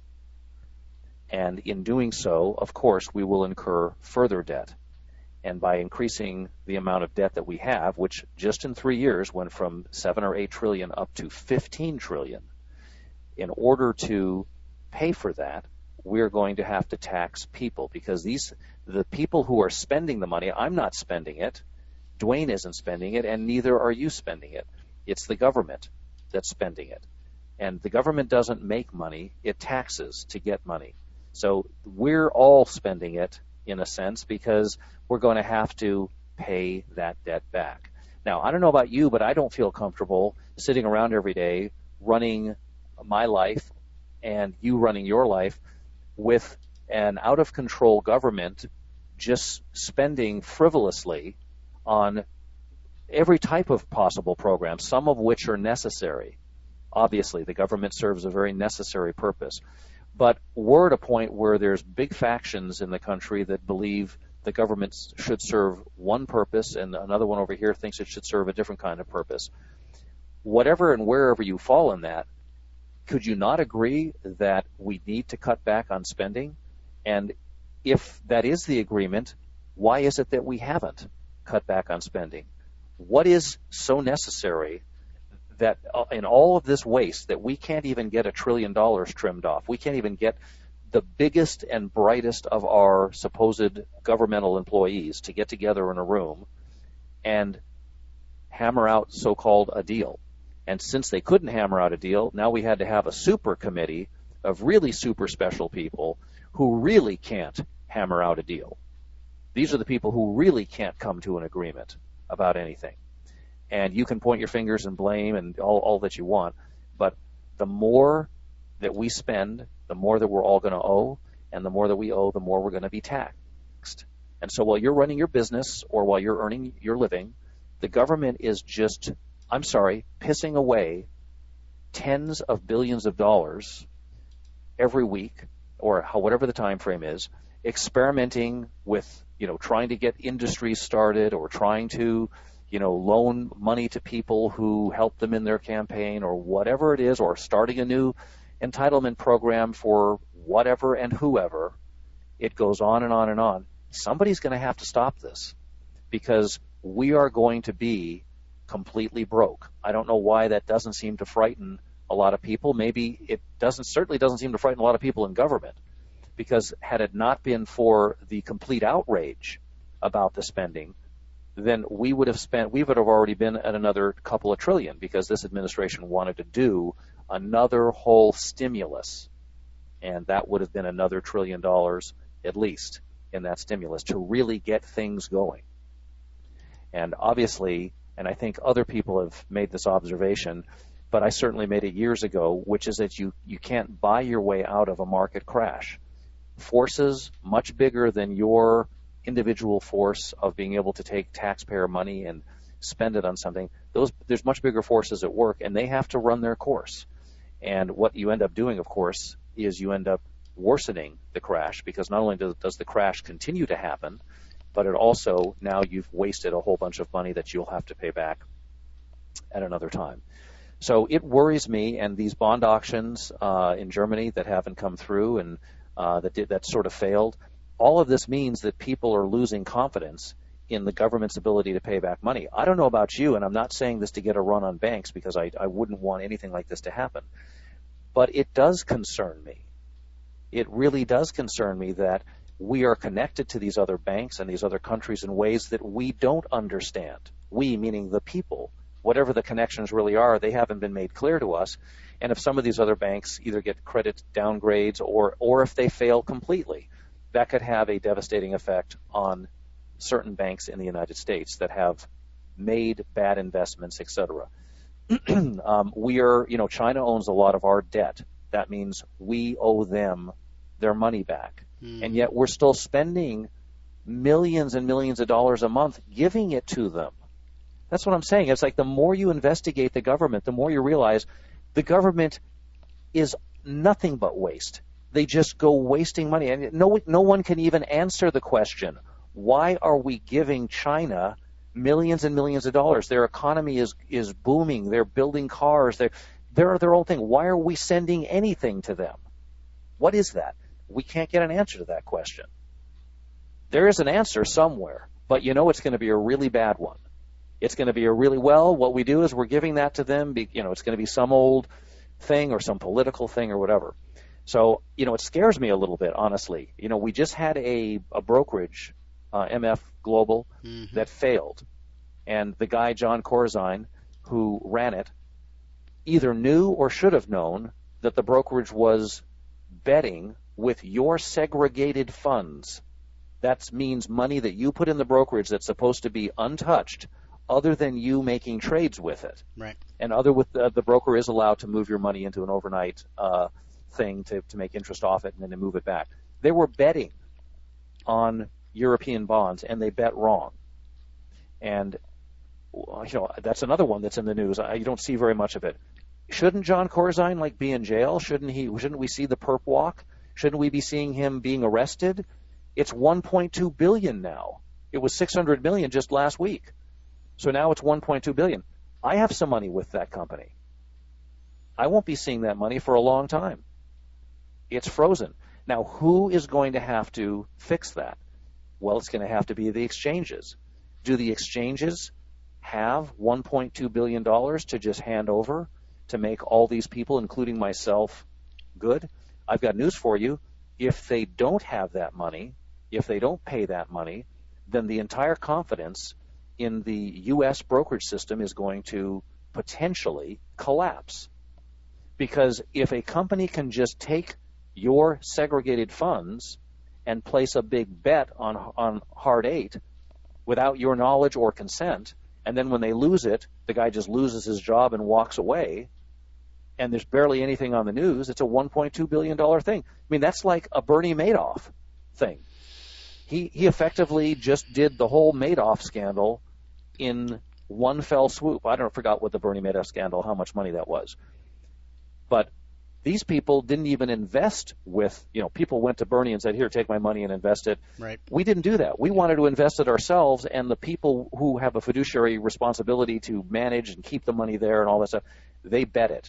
And in doing so, of course, we will incur further debt. And by increasing the amount of debt that we have, which just in three years went from seven or eight trillion up to fifteen trillion, in order to pay for that, we're going to have to tax people, because these the people who are spending the money, I'm not spending it, Dwayne isn't spending it, and neither are you spending it. It's the government that's spending it. And the government doesn't make money, it taxes to get money. So we're all spending it, in a sense, because we're going to have to pay that debt back. Now, I don't know about you, but I don't feel comfortable sitting around every day running my life and you running your life with an out-of-control government just spending frivolously on every type of possible program, some of which are necessary. Obviously, the government serves a very necessary purpose. But we're at a point where there's big factions in the country that believe the government should serve one purpose, and another one over here thinks it should serve a different kind of purpose. Whatever and wherever you fall in that, could you not agree that we need to cut back on spending? And if that is the agreement, why is it that we haven't cut back on spending? What is so necessary that in all of this waste that we can't even get a trillion dollars trimmed off? We can't even get the biggest and brightest of our supposed governmental employees to get together in a room and hammer out so-called a deal. And since they couldn't hammer out a deal, now we had to have a super committee of really super special people who really can't hammer out a deal. These are the people who really can't come to an agreement about anything. And you can point your fingers and blame and all, all that you want, but the more that we spend, the more that we're all going to owe, and the more that we owe, the more we're going to be taxed. And so while you're running your business or while you're earning your living, the government is just, I'm sorry, pissing away tens of billions of dollars every week, or how, whatever the time frame is, experimenting with, you know, trying to get industries started or trying to, you know, loan money to people who help them in their campaign or whatever it is, or starting a new entitlement program for whatever and whoever. It goes on and on and on. Somebody's going to have to stop this, because we are going to be completely broke. I don't know why that doesn't seem to frighten a lot of people. Maybe it doesn't, certainly doesn't seem to frighten a lot of people in government, because had it not been for the complete outrage about the spending, then we would have spent, we would have already been at another couple of trillion, because this administration wanted to do another whole stimulus, and that would have been another trillion dollars at least in that stimulus to really get things going. And obviously, and I think other people have made this observation, but I certainly made it years ago, which is that you, you can't buy your way out of a market crash. Forces much bigger than your individual force of being able to take taxpayer money and spend it on something, those there's much bigger forces at work, and they have to run their course. And what you end up doing, of course, is you end up worsening the crash, because not only does, does the crash continue to happen, but it also, now you've wasted a whole bunch of money that you'll have to pay back at another time. So it worries me, and these bond auctions uh, in Germany that haven't come through and uh, that did, that sort of failed, all of this means that people are losing confidence in the government's ability to pay back money. I don't know about you, and I'm not saying this to get a run on banks, because I, I wouldn't want anything like this to happen, but it does concern me. It really does concern me that we are connected to these other banks and these other countries in ways that we don't understand. We, meaning the people. Whatever the connections really are, they haven't been made clear to us. And if some of these other banks either get credit downgrades or, or if they fail completely, that could have a devastating effect on certain banks in the United States that have made bad investments, et cetera. um, we are, you know, China owns a lot of our debt. That means we owe them their money back. Mm. And yet we're still spending millions and millions of dollars a month giving it to them. That's what I'm saying. It's like the more you investigate the government, the more you realize the government is nothing but waste. They just go wasting money. And no, no one can even answer the question, why are we giving China millions and millions of dollars? Their economy is, is booming. They're building cars. They're, they're their own thing. Why are we sending anything to them? What is that? We can't get an answer to that question. There is an answer somewhere, but you know it's going to be a really bad one. It's going to be a really, well, what we do is we're giving that to them. You know, it's going to be some old thing or some political thing or whatever. So, you know, it scares me a little bit, honestly. You know, we just had a, a brokerage, uh, M F Global, mm-hmm. that failed. And the guy, John Corzine, who ran it, either knew or should have known that the brokerage was betting with your segregated funds. That means money that you put in the brokerage that's supposed to be untouched, other than you making trades with it. Right. And other with the, the broker is allowed to move your money into an overnight uh, thing to, to make interest off it and then to move it back. They were betting on European bonds, and they bet wrong. And, you know, that's another one that's in the news. I, you don't see very much of it. Shouldn't John Corzine, like, be in jail? Shouldn't he? Shouldn't we see the perp walk? Shouldn't we be seeing him being arrested? It's one point two billion dollars now. It was six hundred million dollars just last week. So now it's one point two billion dollars. I have some money with that company. I won't be seeing that money for a long time. It's frozen. Now, who is going to have to fix that? Well, it's going to have to be the exchanges. Do the exchanges have one point two billion dollars to just hand over to make all these people, including myself, good? I've got news for you. If they don't have that money, if they don't pay that money, then the entire confidence in the U S brokerage system is going to potentially collapse. Because if a company can just take your segregated funds and place a big bet on on hard eight without your knowledge or consent, and then when they lose it, the guy just loses his job and walks away, and there's barely anything on the news, it's a one point two billion dollars thing. I mean, that's like a Bernie Madoff thing. He he effectively just did the whole Madoff scandal in one fell swoop. I don't forgot what the Bernie Madoff scandal, how much money that was. But these people didn't even invest with, you know, people went to Bernie and said, here, take my money and invest it. Right. We didn't do that. We wanted to invest it ourselves, and the people who have a fiduciary responsibility to manage and keep the money there and all that stuff, they bet it.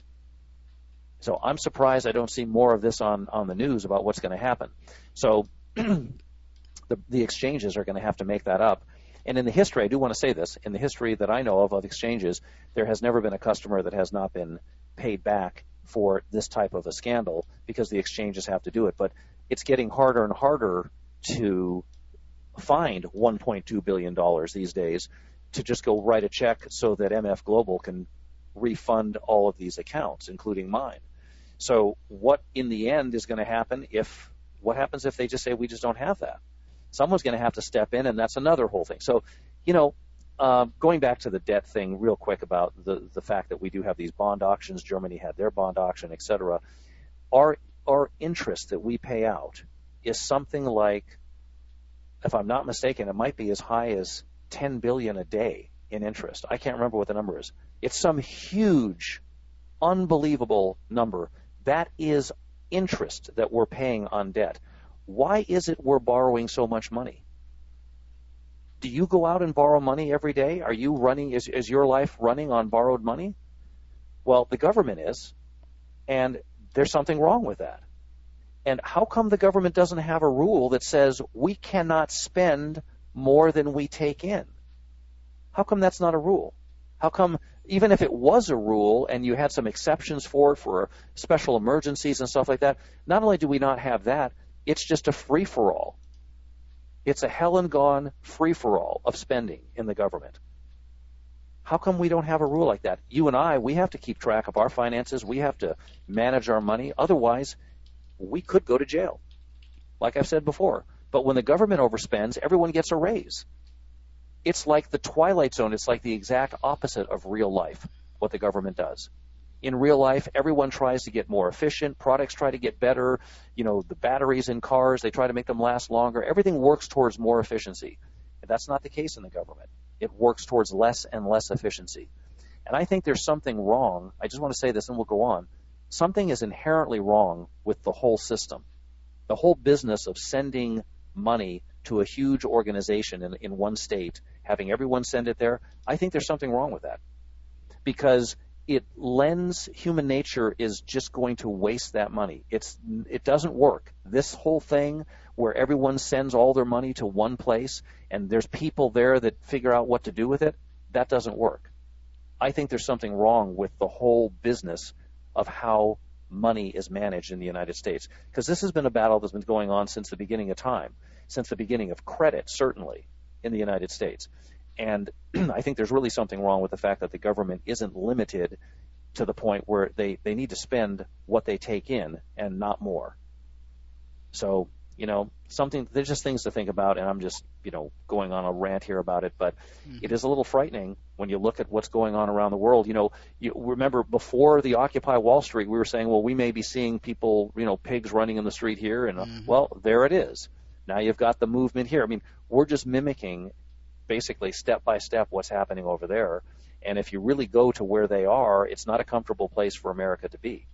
So I'm surprised I don't see more of this on, on the news about what's going to happen. So the, the exchanges are going to have to make that up. And in the history, I do want to say this, in the history that I know of of exchanges, there has never been a customer that has not been paid back for this type of a scandal because the exchanges have to do it. But it's getting harder and harder to find one point two billion dollars these days to just go write a check so that M F Global can refund all of these accounts, including mine. So what in the end is going to happen if, what happens if they just say we just don't have that? Someone's going to have to step in, and that's another whole thing. So, you know, uh, going back to the debt thing real quick about the, the fact that we do have these bond auctions, Germany had their bond auction, et cetera, our, our interest that we pay out is something like, if I'm not mistaken, it might be as high as ten billion dollars a day in interest. I can't remember what the number is. It's some huge, unbelievable number. That is interest that we're paying on debt. Why is it we're borrowing so much money? Do you go out and borrow money every day? Are you running, is, is your life running on borrowed money? Well, the government is, and there's something wrong with that. And how come the government doesn't have a rule that says we cannot spend more than we take in? How come that's not a rule? How come, even if it was a rule and you had some exceptions for it, for special emergencies and stuff like that, not only do we not have that, it's just a free-for-all. It's a hell and gone free-for-all of spending in the government. How come we don't have a rule like that? You and I, we have to keep track of our finances. We have to manage our money. Otherwise, we could go to jail, like I've said before. But when the government overspends, everyone gets a raise. It's like the Twilight Zone. It's like the exact opposite of real life, what the government does. In real life, everyone tries to get more efficient. Products try to get better. You know, the batteries in cars, they try to make them last longer. Everything works towards more efficiency. And that's not the case in the government. It works towards less and less efficiency. And I think there's something wrong. I just want to say this and we'll go on. Something is inherently wrong with the whole system. The whole business of sending money to a huge organization in, in one state, having everyone send it there, I think there's something wrong with that. Because it lends, human nature is just going to waste that money. It's It doesn't work. This whole thing where everyone sends all their money to one place and there's people there that figure out what to do with it, that doesn't work. I think there's something wrong with the whole business of how money is managed in the United States. Because this has been a battle that's been going on since the beginning of time, since the beginning of credit, certainly, in the United States. And I think there's really something wrong with the fact that the government isn't limited to the point where they, they need to spend what they take in and not more. So, you know, something, there's just things to think about, and I'm just, you know, going on a rant here about it, but mm-hmm. It is a little frightening when you look at what's going on around the world. You know, you remember before the Occupy Wall Street, we were saying, well, we may be seeing people, you know, pigs running in the street here, and, mm-hmm. well, there it is. Now you've got the movement here. I mean, we're just mimicking basically step by step what's happening over there. And if you really go to where they are, it's not a comfortable place for America to be.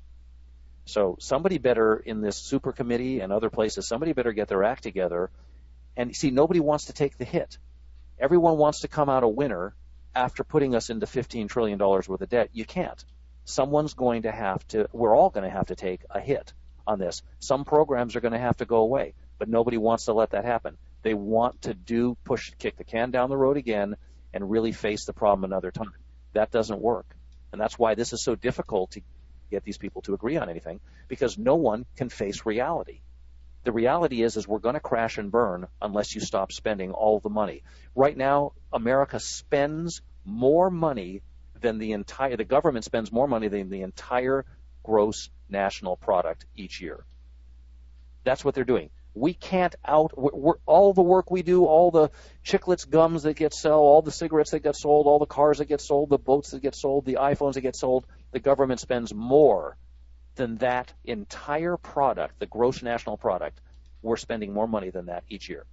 So somebody better in this super committee and other places, somebody better get their act together. And see, nobody wants to take the hit. Everyone wants to come out a winner after putting us into fifteen trillion dollars worth of debt. You can't. Someone's going to have to, we're all going to have to take a hit on this. Some programs are going to have to go away, but nobody wants to let that happen. They want to do, push, kick the can down the road again and really face the problem another time. That doesn't work. And that's why this is so difficult to get these people to agree on anything, because no one can face reality. The reality is, is we're going to crash and burn unless you stop spending all the money. Right now, America spends more money than the entire, the government spends more money than the entire gross national product each year. That's what they're doing. We can't out, we're, we're, all the work we do, all the Chiclets gums that get sold, all the cigarettes that get sold, all the cars that get sold, the boats that get sold, the iPhones that get sold, the government spends more than that entire product, the gross national product. We're spending more money than that each year.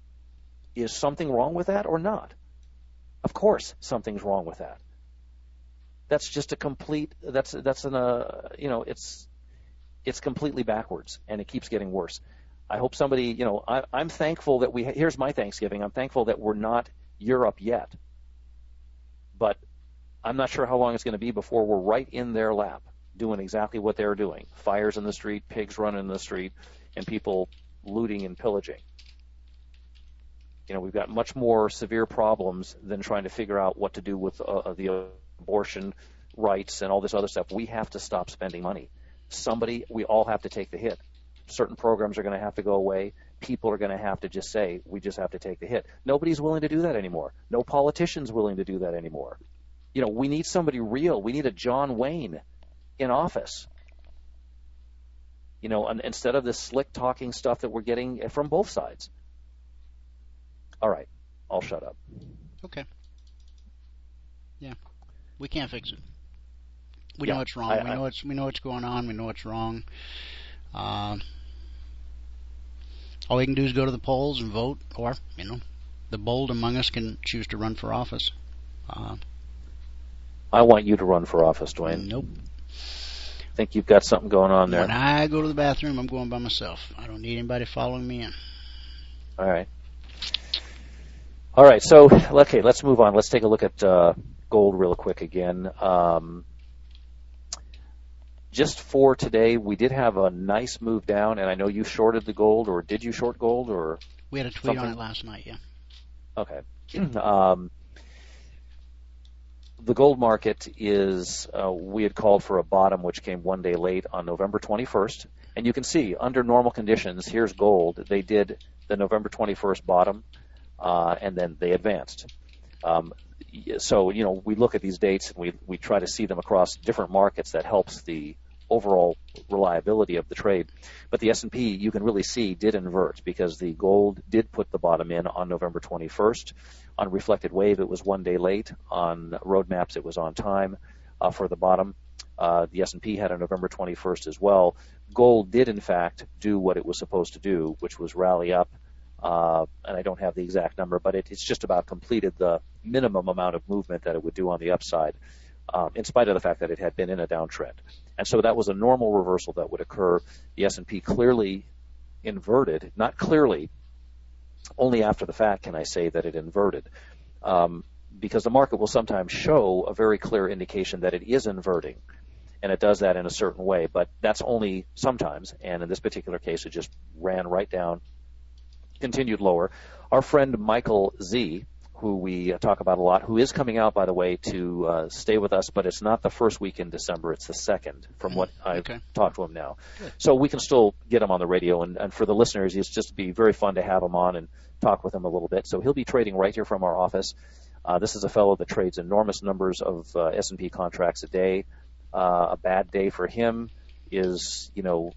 Is something wrong with that or not? Of course something's wrong with that. That's just a complete, that's, that's an, uh, you know, it's, it's completely backwards, and it keeps getting worse. I hope somebody, you know, I, I'm thankful that we, here's my Thanksgiving. I'm thankful that we're not Europe yet. But I'm not sure how long it's going to be before we're right in their lap doing exactly what they're doing. Fires in the street, pigs running in the street, and people looting and pillaging. You know, we've got much more severe problems than trying to figure out what to do with uh, the abortion rights and all this other stuff. We have to stop spending money. Somebody, we all have to take the hit. Certain programs are going to have to go away. People are going to have to just say, we just have to take the hit. Nobody's willing to do that anymore. No politician's willing to do that anymore. You know, we need somebody real. We need a John Wayne in office. You know, and instead of this slick talking stuff that we're getting from both sides. All right, I'll shut up. Okay. Yeah, we can't fix it. We yeah, know it's wrong. I, we know it's we know what's going on. We know it's wrong. Uh, all we can do is go to the polls and vote, or, you know, the bold among us can choose to run for office. Uh, I want you to run for office, Dwayne. Nope. I think you've got something going on there. When I go to the bathroom, I'm going by myself. I don't need anybody following me in. All right. All right, so, okay, let's move on. Let's take a look at uh, gold real quick again. Um, Just for today, we did have a nice move down, and I know you shorted the gold, or did you short gold, or we had a tweet something? on it last night, yeah. Okay. um, the gold market is, uh, we had called for a bottom, which came one day late on November twenty-first, and you can see, under normal conditions, here's gold. They did the November twenty-first bottom, uh, and then they advanced. Um, so, you know, we look at these dates and we, we try to see them across different markets. That helps the overall reliability of the trade. But the S and P, you can really see, did invert because the gold did put the bottom in on November twenty-first. On reflected wave, it was one day late. On roadmaps, it was on time uh, for the bottom. Uh, the S and P had a November twenty-first as well. Gold did, in fact, do what it was supposed to do, which was rally up. Uh, and I don't have the exact number, but it, it's just about completed the minimum amount of movement that it would do on the upside, um, in spite of the fact that it had been in a downtrend. And so that was a normal reversal that would occur. The S and P clearly inverted, not clearly, only after the fact can I say that it inverted, um, because the market will sometimes show a very clear indication that it is inverting, and it does that in a certain way, but that's only sometimes, and in this particular case, it just ran right down, continued lower. Our friend Michael Z, who we talk about a lot, who is coming out, by the way, to uh, stay with us, but it's not the first week in December, it's the second, from what I've Okay. talked to him now. Good. So we can still get him on the radio, and, and for the listeners, it's just be very fun to have him on and talk with him a little bit. So he'll be trading right here from our office. Uh, this is a fellow that trades enormous numbers of uh, S and P contracts a day. Uh, a bad day for him is, you know,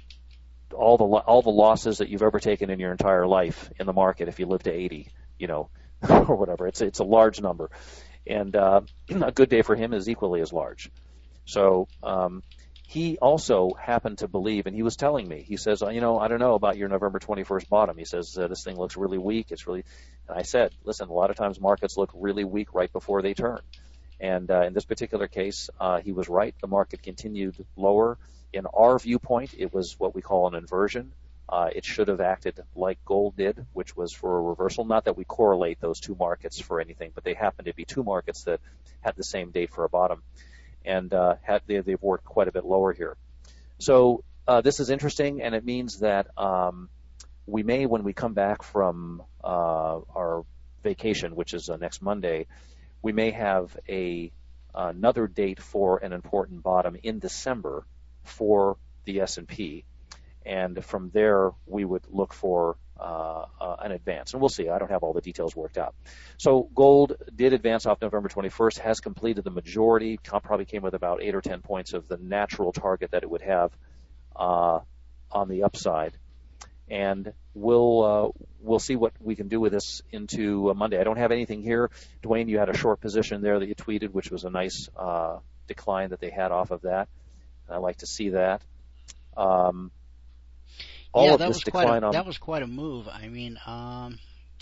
all the lo- all the losses that you've ever taken in your entire life in the market if you live to eighty, you know, or whatever. It's it's a large number, and uh, a good day for him is equally as large. So um, he also happened to believe, and he was telling me, he says, you know, I don't know about your November twenty-first bottom. He says uh, this thing looks really weak. It's really, and I said, listen, a lot of times markets look really weak right before they turn. And uh, in this particular case, uh, he was right. The market continued lower. In our viewpoint, it was what we call an inversion. Uh, it should have acted like gold did, which was for a reversal. Not that we correlate those two markets for anything, but they happen to be two markets that had the same date for a bottom. And uh, had, they, they've worked quite a bit lower here. So uh, this is interesting, and it means that um, we may, when we come back from uh, our vacation, which is uh, next Monday, we may have a another date for an important bottom in December for the S and P, and from there we would look for uh, uh, an advance, and we'll see. I don't have all the details worked out. So gold did advance off November twenty-first, has completed the majority, probably came with about eight or ten points of the natural target that it would have uh, on the upside, and we'll uh, we'll see what we can do with this into uh, Monday. I don't have anything here. Dwayne, you had a short position there that you tweeted, which was a nice uh, decline that they had off of that. I like to see that. Um, all yeah, of that this was decline quite a, on that was quite a move. I mean, um,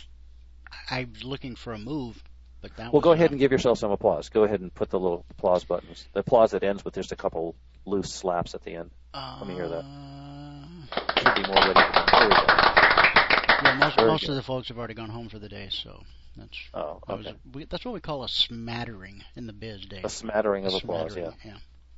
I was looking for a move, but that. Well, was go ahead uh, and give yourself some applause. Go ahead and put the little applause buttons. The applause that ends with just a couple loose slaps at the end. Uh, Let me hear that. Should be more ready for there we go. Yeah, most, Very most good. of the folks have already gone home for the day, so that's Oh, that was okay. a, we, that's what we call a smattering in the biz day. A smattering of A applause, smattering, yeah. yeah.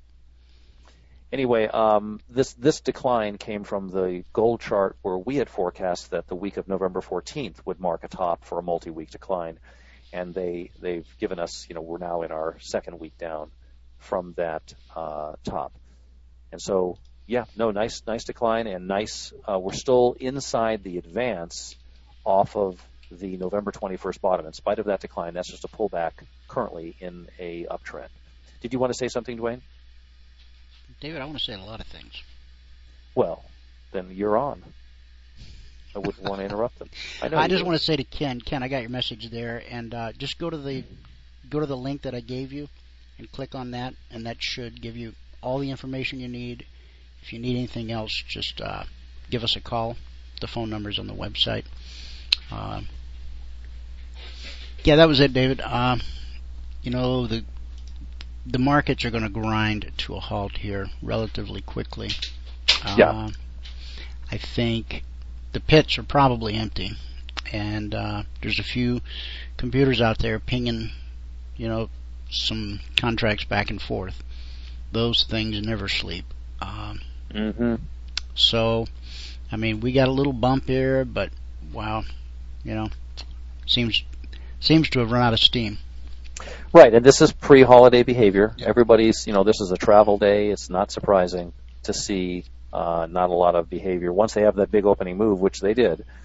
Anyway, um, this this decline came from the gold chart where we had forecast that the week of November fourteenth would mark a top for a multi-week decline, and they they've given us, you know, we're now in our second week down from that uh, top, and so yeah, no, nice nice decline and nice. Uh, we're still inside the advance off of the November twenty-first bottom. In spite of that decline, that's just a pullback currently in a uptrend. Did you want to say something, Dwayne? David, I want to say a lot of things. Well, then you're on. I wouldn't want to interrupt them. I know. I you just do. want to say to Ken, Ken, I got your message there, and uh, just go to the go to the link that I gave you, and click on that, and that should give you all the information you need. If you need anything else, just uh, give us a call. The phone number's on the website. Uh, yeah, that was it, David. Uh, you know, the the markets are going to grind to a halt here relatively quickly. Uh, Yeah. I think the pits are probably empty, and uh, there's a few computers out there pinging, you know, some contracts back and forth. Those things never sleep. Um, Mm-hmm. so, I mean, we got a little bump here, but wow, you know, seems seems to have run out of steam. Right, and this is pre-holiday behavior. Everybody's, you know, this is a travel day. It's not surprising to see uh, not a lot of behavior. Once they have that big opening move, which they did,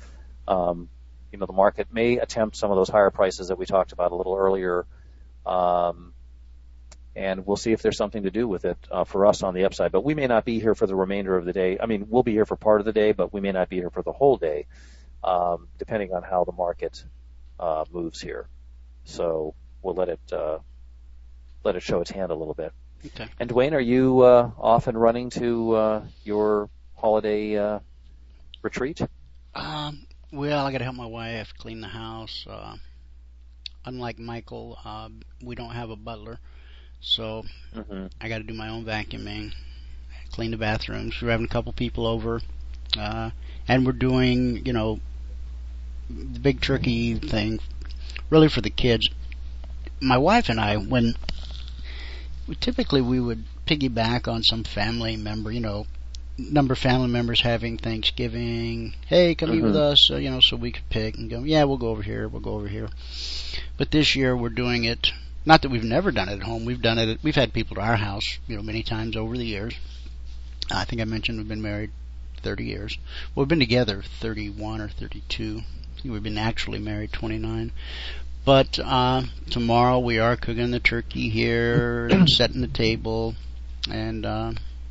Um, you know, the market may attempt some of those higher prices that we talked about a little earlier, um, and we'll see if there's something to do with it uh, for us on the upside. But we may not be here for the remainder of the day. I mean, we'll be here for part of the day, but we may not be here for the whole day, um, depending on how the market uh, moves here. So we'll let it uh, let it show its hand a little bit. Okay. And Dwayne, are you uh, off and running to uh, your holiday uh, retreat? Um, well, I got to help my wife clean the house. Uh, unlike Michael, uh, we don't have a butler, so mm-hmm. I got to do my own vacuuming, clean the bathrooms. We're having a couple people over, uh, and we're doing, you know, the big turkey thing, really for the kids. My wife and I, when typically we would piggyback on some family member, you know, number of family members having Thanksgiving. Hey, come mm-hmm. eat with us, so, you know, so we could pick and go, yeah, we'll go over here, we'll go over here. But this year we're doing it, not that we've never done it at home, we've done it, we've had people to our house, you know, many times over the years. I think I mentioned we've been married thirty years. Well, we've been together thirty-one or thirty-two. I think we've been actually married twenty-nine. But uh, tomorrow we are cooking the turkey here and setting the table, and uh,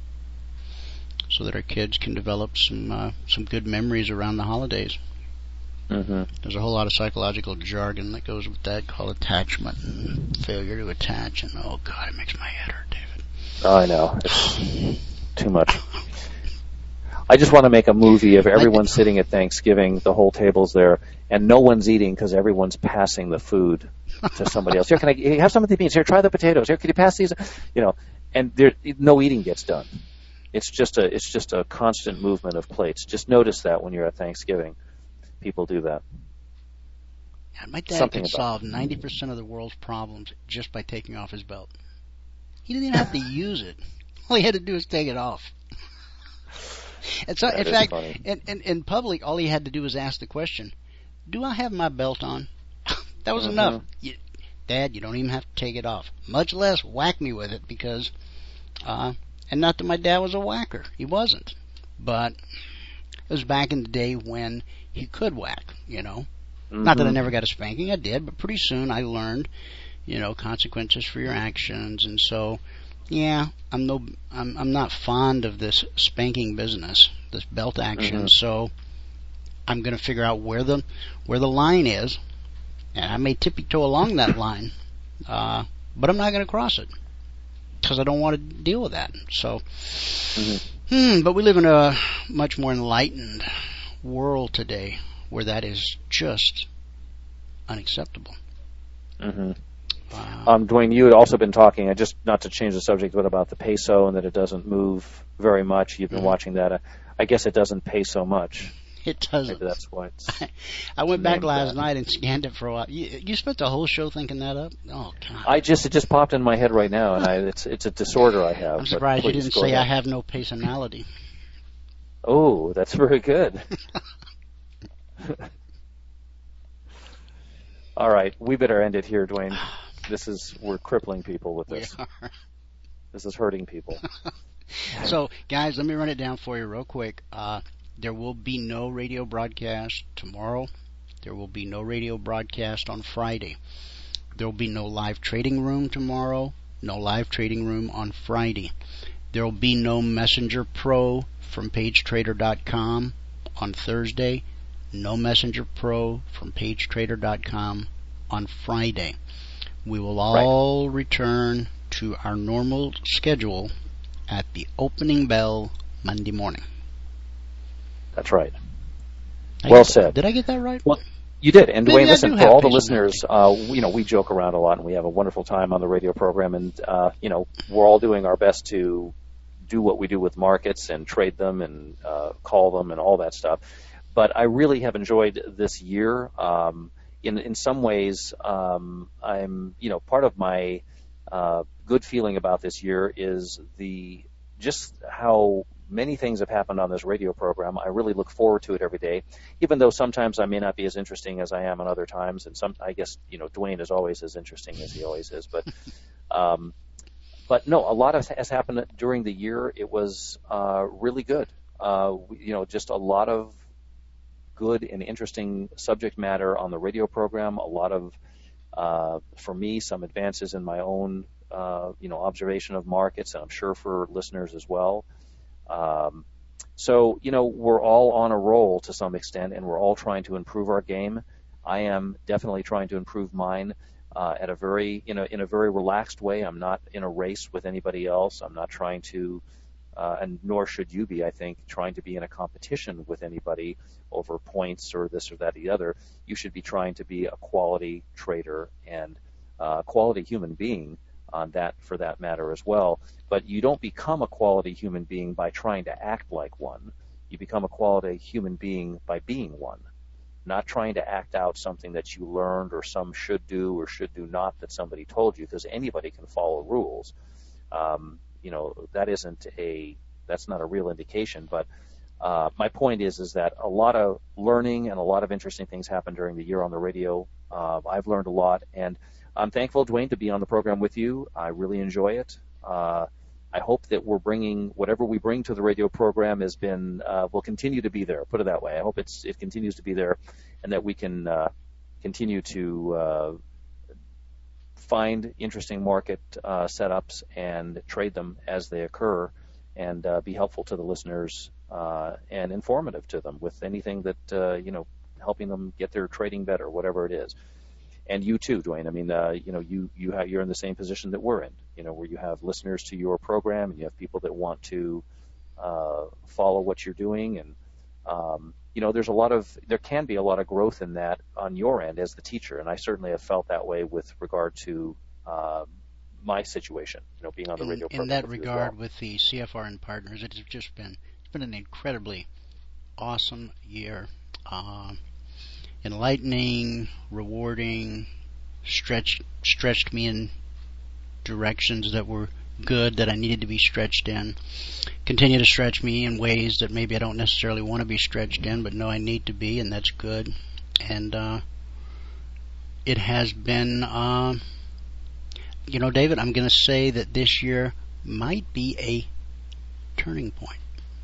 so that our kids can develop some uh, some good memories around the holidays. Mm-hmm. There's a whole lot of psychological jargon that goes with that, called attachment and failure to attach, and oh God, it makes my head hurt, David. Oh, I know. It's too much. I just want to make a movie of everyone sitting at Thanksgiving, the whole table's there, and no one's eating because everyone's passing the food to somebody else. Here, can I here, have some of the beans? Here, try the potatoes. Here, can you pass these? You know, and there, no eating gets done. It's just a it's just a constant movement of plates. Just notice that when you're at Thanksgiving, people do that. Yeah, my dad Something could about solve ninety percent of the world's problems just by taking off his belt. He didn't even have to use it. All he had to do was take it off. And so, That in is fact, funny. in, in, in public, all he had to do was ask the question, do I have my belt on? That was Mm-hmm. enough. You, Dad, you don't even have to take it off. Much less whack me with it, because, uh, and not that my dad was a whacker. He wasn't. But it was back in the day when he could whack, you know. Mm-hmm. Not that I never got a spanking, I did, but pretty soon I learned, you know, consequences for your actions, and so, yeah, I'm no, I'm, I'm not fond of this spanking business, this belt action. Mm-hmm. So I'm going to figure out where the where the line is, and I may tippy toe along that line, uh, but I'm not going to cross it because I don't want to deal with that. So, Mm-hmm. hmm, but we live in a much more enlightened world today where that is just unacceptable. Mm-hmm. Uh, Um, Dwayne, you had also been talking, uh, just not to change the subject, but about the peso and that it doesn't move very much. You've been Mm-hmm. watching that. Uh, I guess it doesn't pay so much. It doesn't. Maybe that's why it's I went back named last that. night and scanned it for a while. You, you spent the whole show thinking that up? Oh, God. I just it just popped in my head right now, and I, it's it's a disorder I have. I'm but surprised you please, didn't go say ahead. I have no personality. Oh, that's very good. All right, we better end it here, Dwayne. This is we're crippling people with We this. are. This is hurting people. So, guys, let me run it down for you real quick. Uh, there will be no radio broadcast tomorrow. There will be no radio broadcast on Friday. There will be no live trading room tomorrow. No live trading room on Friday. There will be no Messenger Pro from page trader dot com on Thursday. No Messenger Pro from page trader dot com on Friday. We will all return to our normal schedule at the opening bell Monday morning. That's right. I Well get- said. Did I get that right? Well, you did. And Maybe Dwayne, I listen, do for have all the personality. listeners, uh, you know, we joke around a lot and we have a wonderful time on the radio program, and uh, you know, we're all doing our best to do what we do with markets and trade them and uh, call them and all that stuff. But I really have enjoyed this year. Um, in in some ways, um, I'm you know part of my uh, good feeling about this year is the just how many things have happened on this radio program. I really look forward to it every day, even though sometimes I may not be as interesting as I am on other times. And some, I guess, you know, Dwayne is always as interesting as he always is. But, um, but no, a lot of has happened during the year. It was uh, really good. Uh, you know, just a lot of good and interesting subject matter on the radio program. A lot of, uh, for me, some advances in my own, uh, you know, observation of markets, and I'm sure for listeners as well. Um, so, you know, we're all on a roll to some extent, and we're all trying to improve our game. I am definitely trying to improve mine uh, at a very, you know, in a very relaxed way. I'm not in a race with anybody else. I'm not trying to, uh, and nor should you be, I think, trying to be in a competition with anybody over points or this or that or the other. You should be trying to be a quality trader and a quality human being on that, for that matter as well. But you don't become a quality human being by trying to act like one. You become a quality human being by being one, not trying to act out something that you learned or some should do or should do not that somebody told you, because anybody can follow rules. Um, you know, that isn't a, that's not a real indication. But uh, my point is, is that a lot of learning and a lot of interesting things happen during the year on the radio. Uh, I've learned a lot, and I'm thankful, Dwayne, to be on the program with you. I really enjoy it. Uh, I hope that we're bringing, whatever we bring to the radio program has been, uh, will continue to be there, put it that way. I hope it's, it continues to be there, and that we can uh, continue to uh, find interesting market uh, setups and trade them as they occur, and uh, be helpful to the listeners uh, and informative to them with anything that, uh, you know, helping them get their trading better, whatever it is. And you too, Dwayne. I mean, uh, you know, you you have, you're in the same position that we're in. You know, where you have listeners to your program, and you have people that want to uh, follow what you're doing, and um, you know, there's a lot of there can be a lot of growth in that on your end as the teacher, and I certainly have felt that way with regard to uh, my situation. You know, being on the in, radio in program. that with regard, well. with the C F R N partners, it has just been it's been an incredibly awesome year. Uh, enlightening, rewarding, stretched stretched me in directions that were good, that I needed to be stretched in. Continue to stretch me in ways that maybe I don't necessarily want to be stretched in, but know I need to be, and that's good. And uh, it has been, uh, you know, David, I'm going to say that this year might be a turning point.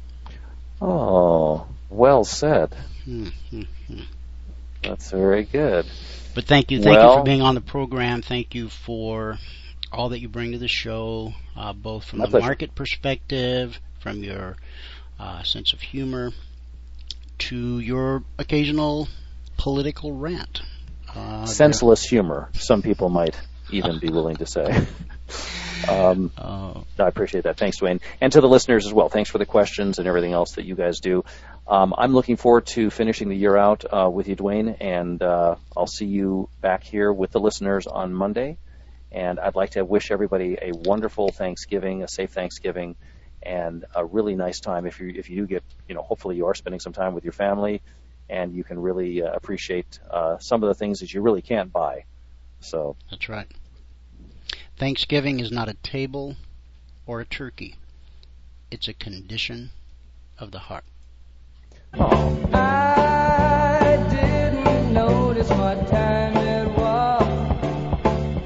Oh, well said. Mm-hmm. That's very good. But thank you, thank well, you for being on the program. Thank you for all that you bring to the show, uh, both from the pleasure. market perspective, from your uh, sense of humor, to your occasional political rant. Uh, Senseless humor, some people might even be willing to say. Um, uh, I appreciate that. Thanks, Dwayne. And to the listeners as well, thanks for the questions and everything else that you guys do. Um, I'm looking forward to finishing the year out uh, with you, Dwayne, and uh, I'll see you back here with the listeners on Monday. And I'd like to wish everybody a wonderful Thanksgiving, a safe Thanksgiving, and a really nice time. If you if you do get, you know, hopefully you are spending some time with your family, and you can really uh, appreciate uh, some of the things that you really can't buy. So that's right. Thanksgiving is not a table or a turkey. It's a condition of the heart. Oh. I didn't notice what time it was.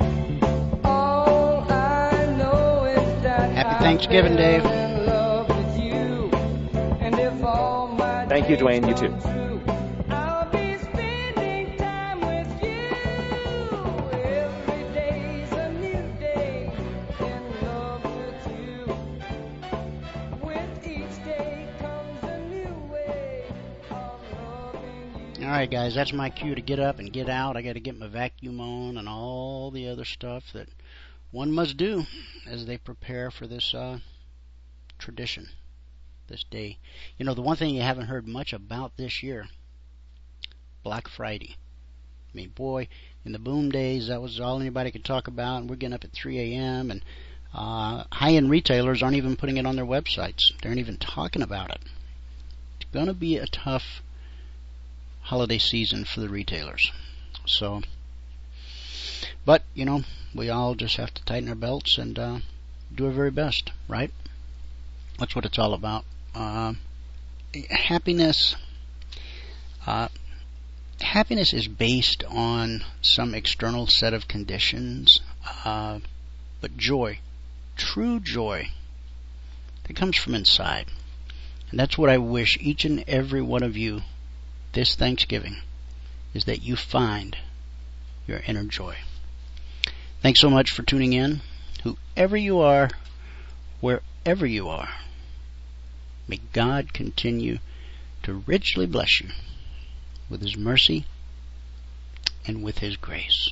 All I know is that Happy Thanksgiving, Dave. in love with you. And if all my thank you, Dwayne. You too. true, I'll be spending time with you. Every day's a new day in love with you. With each day comes a new way of loving you. All right, guys, that's my cue to get up and get out. I got to get my vacuum on and all the other stuff that one must do as they prepare for this uh, tradition, this day. You know, the one thing you haven't heard much about this year, Black Friday. I mean, boy, in the boom days, that was all anybody could talk about, and we're getting up at three a.m., and uh, high-end retailers aren't even putting it on their websites. They aren't even talking about it. It's going to be a tough holiday season for the retailers. So, but, you know, we all just have to tighten our belts and uh, do our very best, right? That's what it's all about. Uh, happiness, uh, happiness is based on some external set of conditions, uh, but joy, true joy, that comes from inside. And that's what I wish each and every one of you this Thanksgiving is that you find your inner joy. Thanks so much for tuning in. Whoever you are, wherever you are, may God continue to richly bless you with His mercy and with His grace.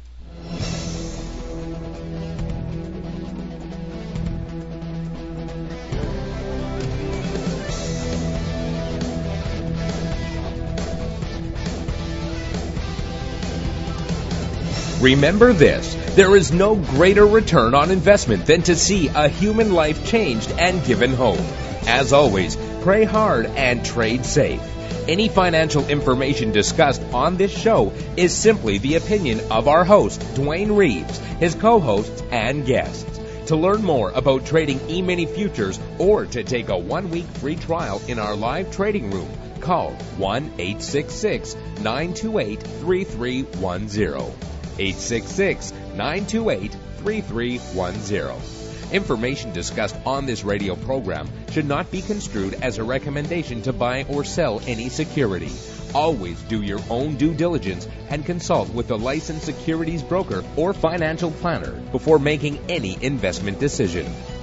Remember this, there is no greater return on investment than to see a human life changed and given hope. As always, pray hard and trade safe. Any financial information discussed on this show is simply the opinion of our host, Dwayne Reeves, his co-hosts, and guests. To learn more about trading E-mini futures or to take a one-week free trial in our live trading room, call one eight six six, nine two eight, three three one zero. eight six six, nine two eight, three three one zero. Information discussed on this radio program should not be construed as a recommendation to buy or sell any security. Always do your own due diligence and consult with a licensed securities broker or financial planner before making any investment decision.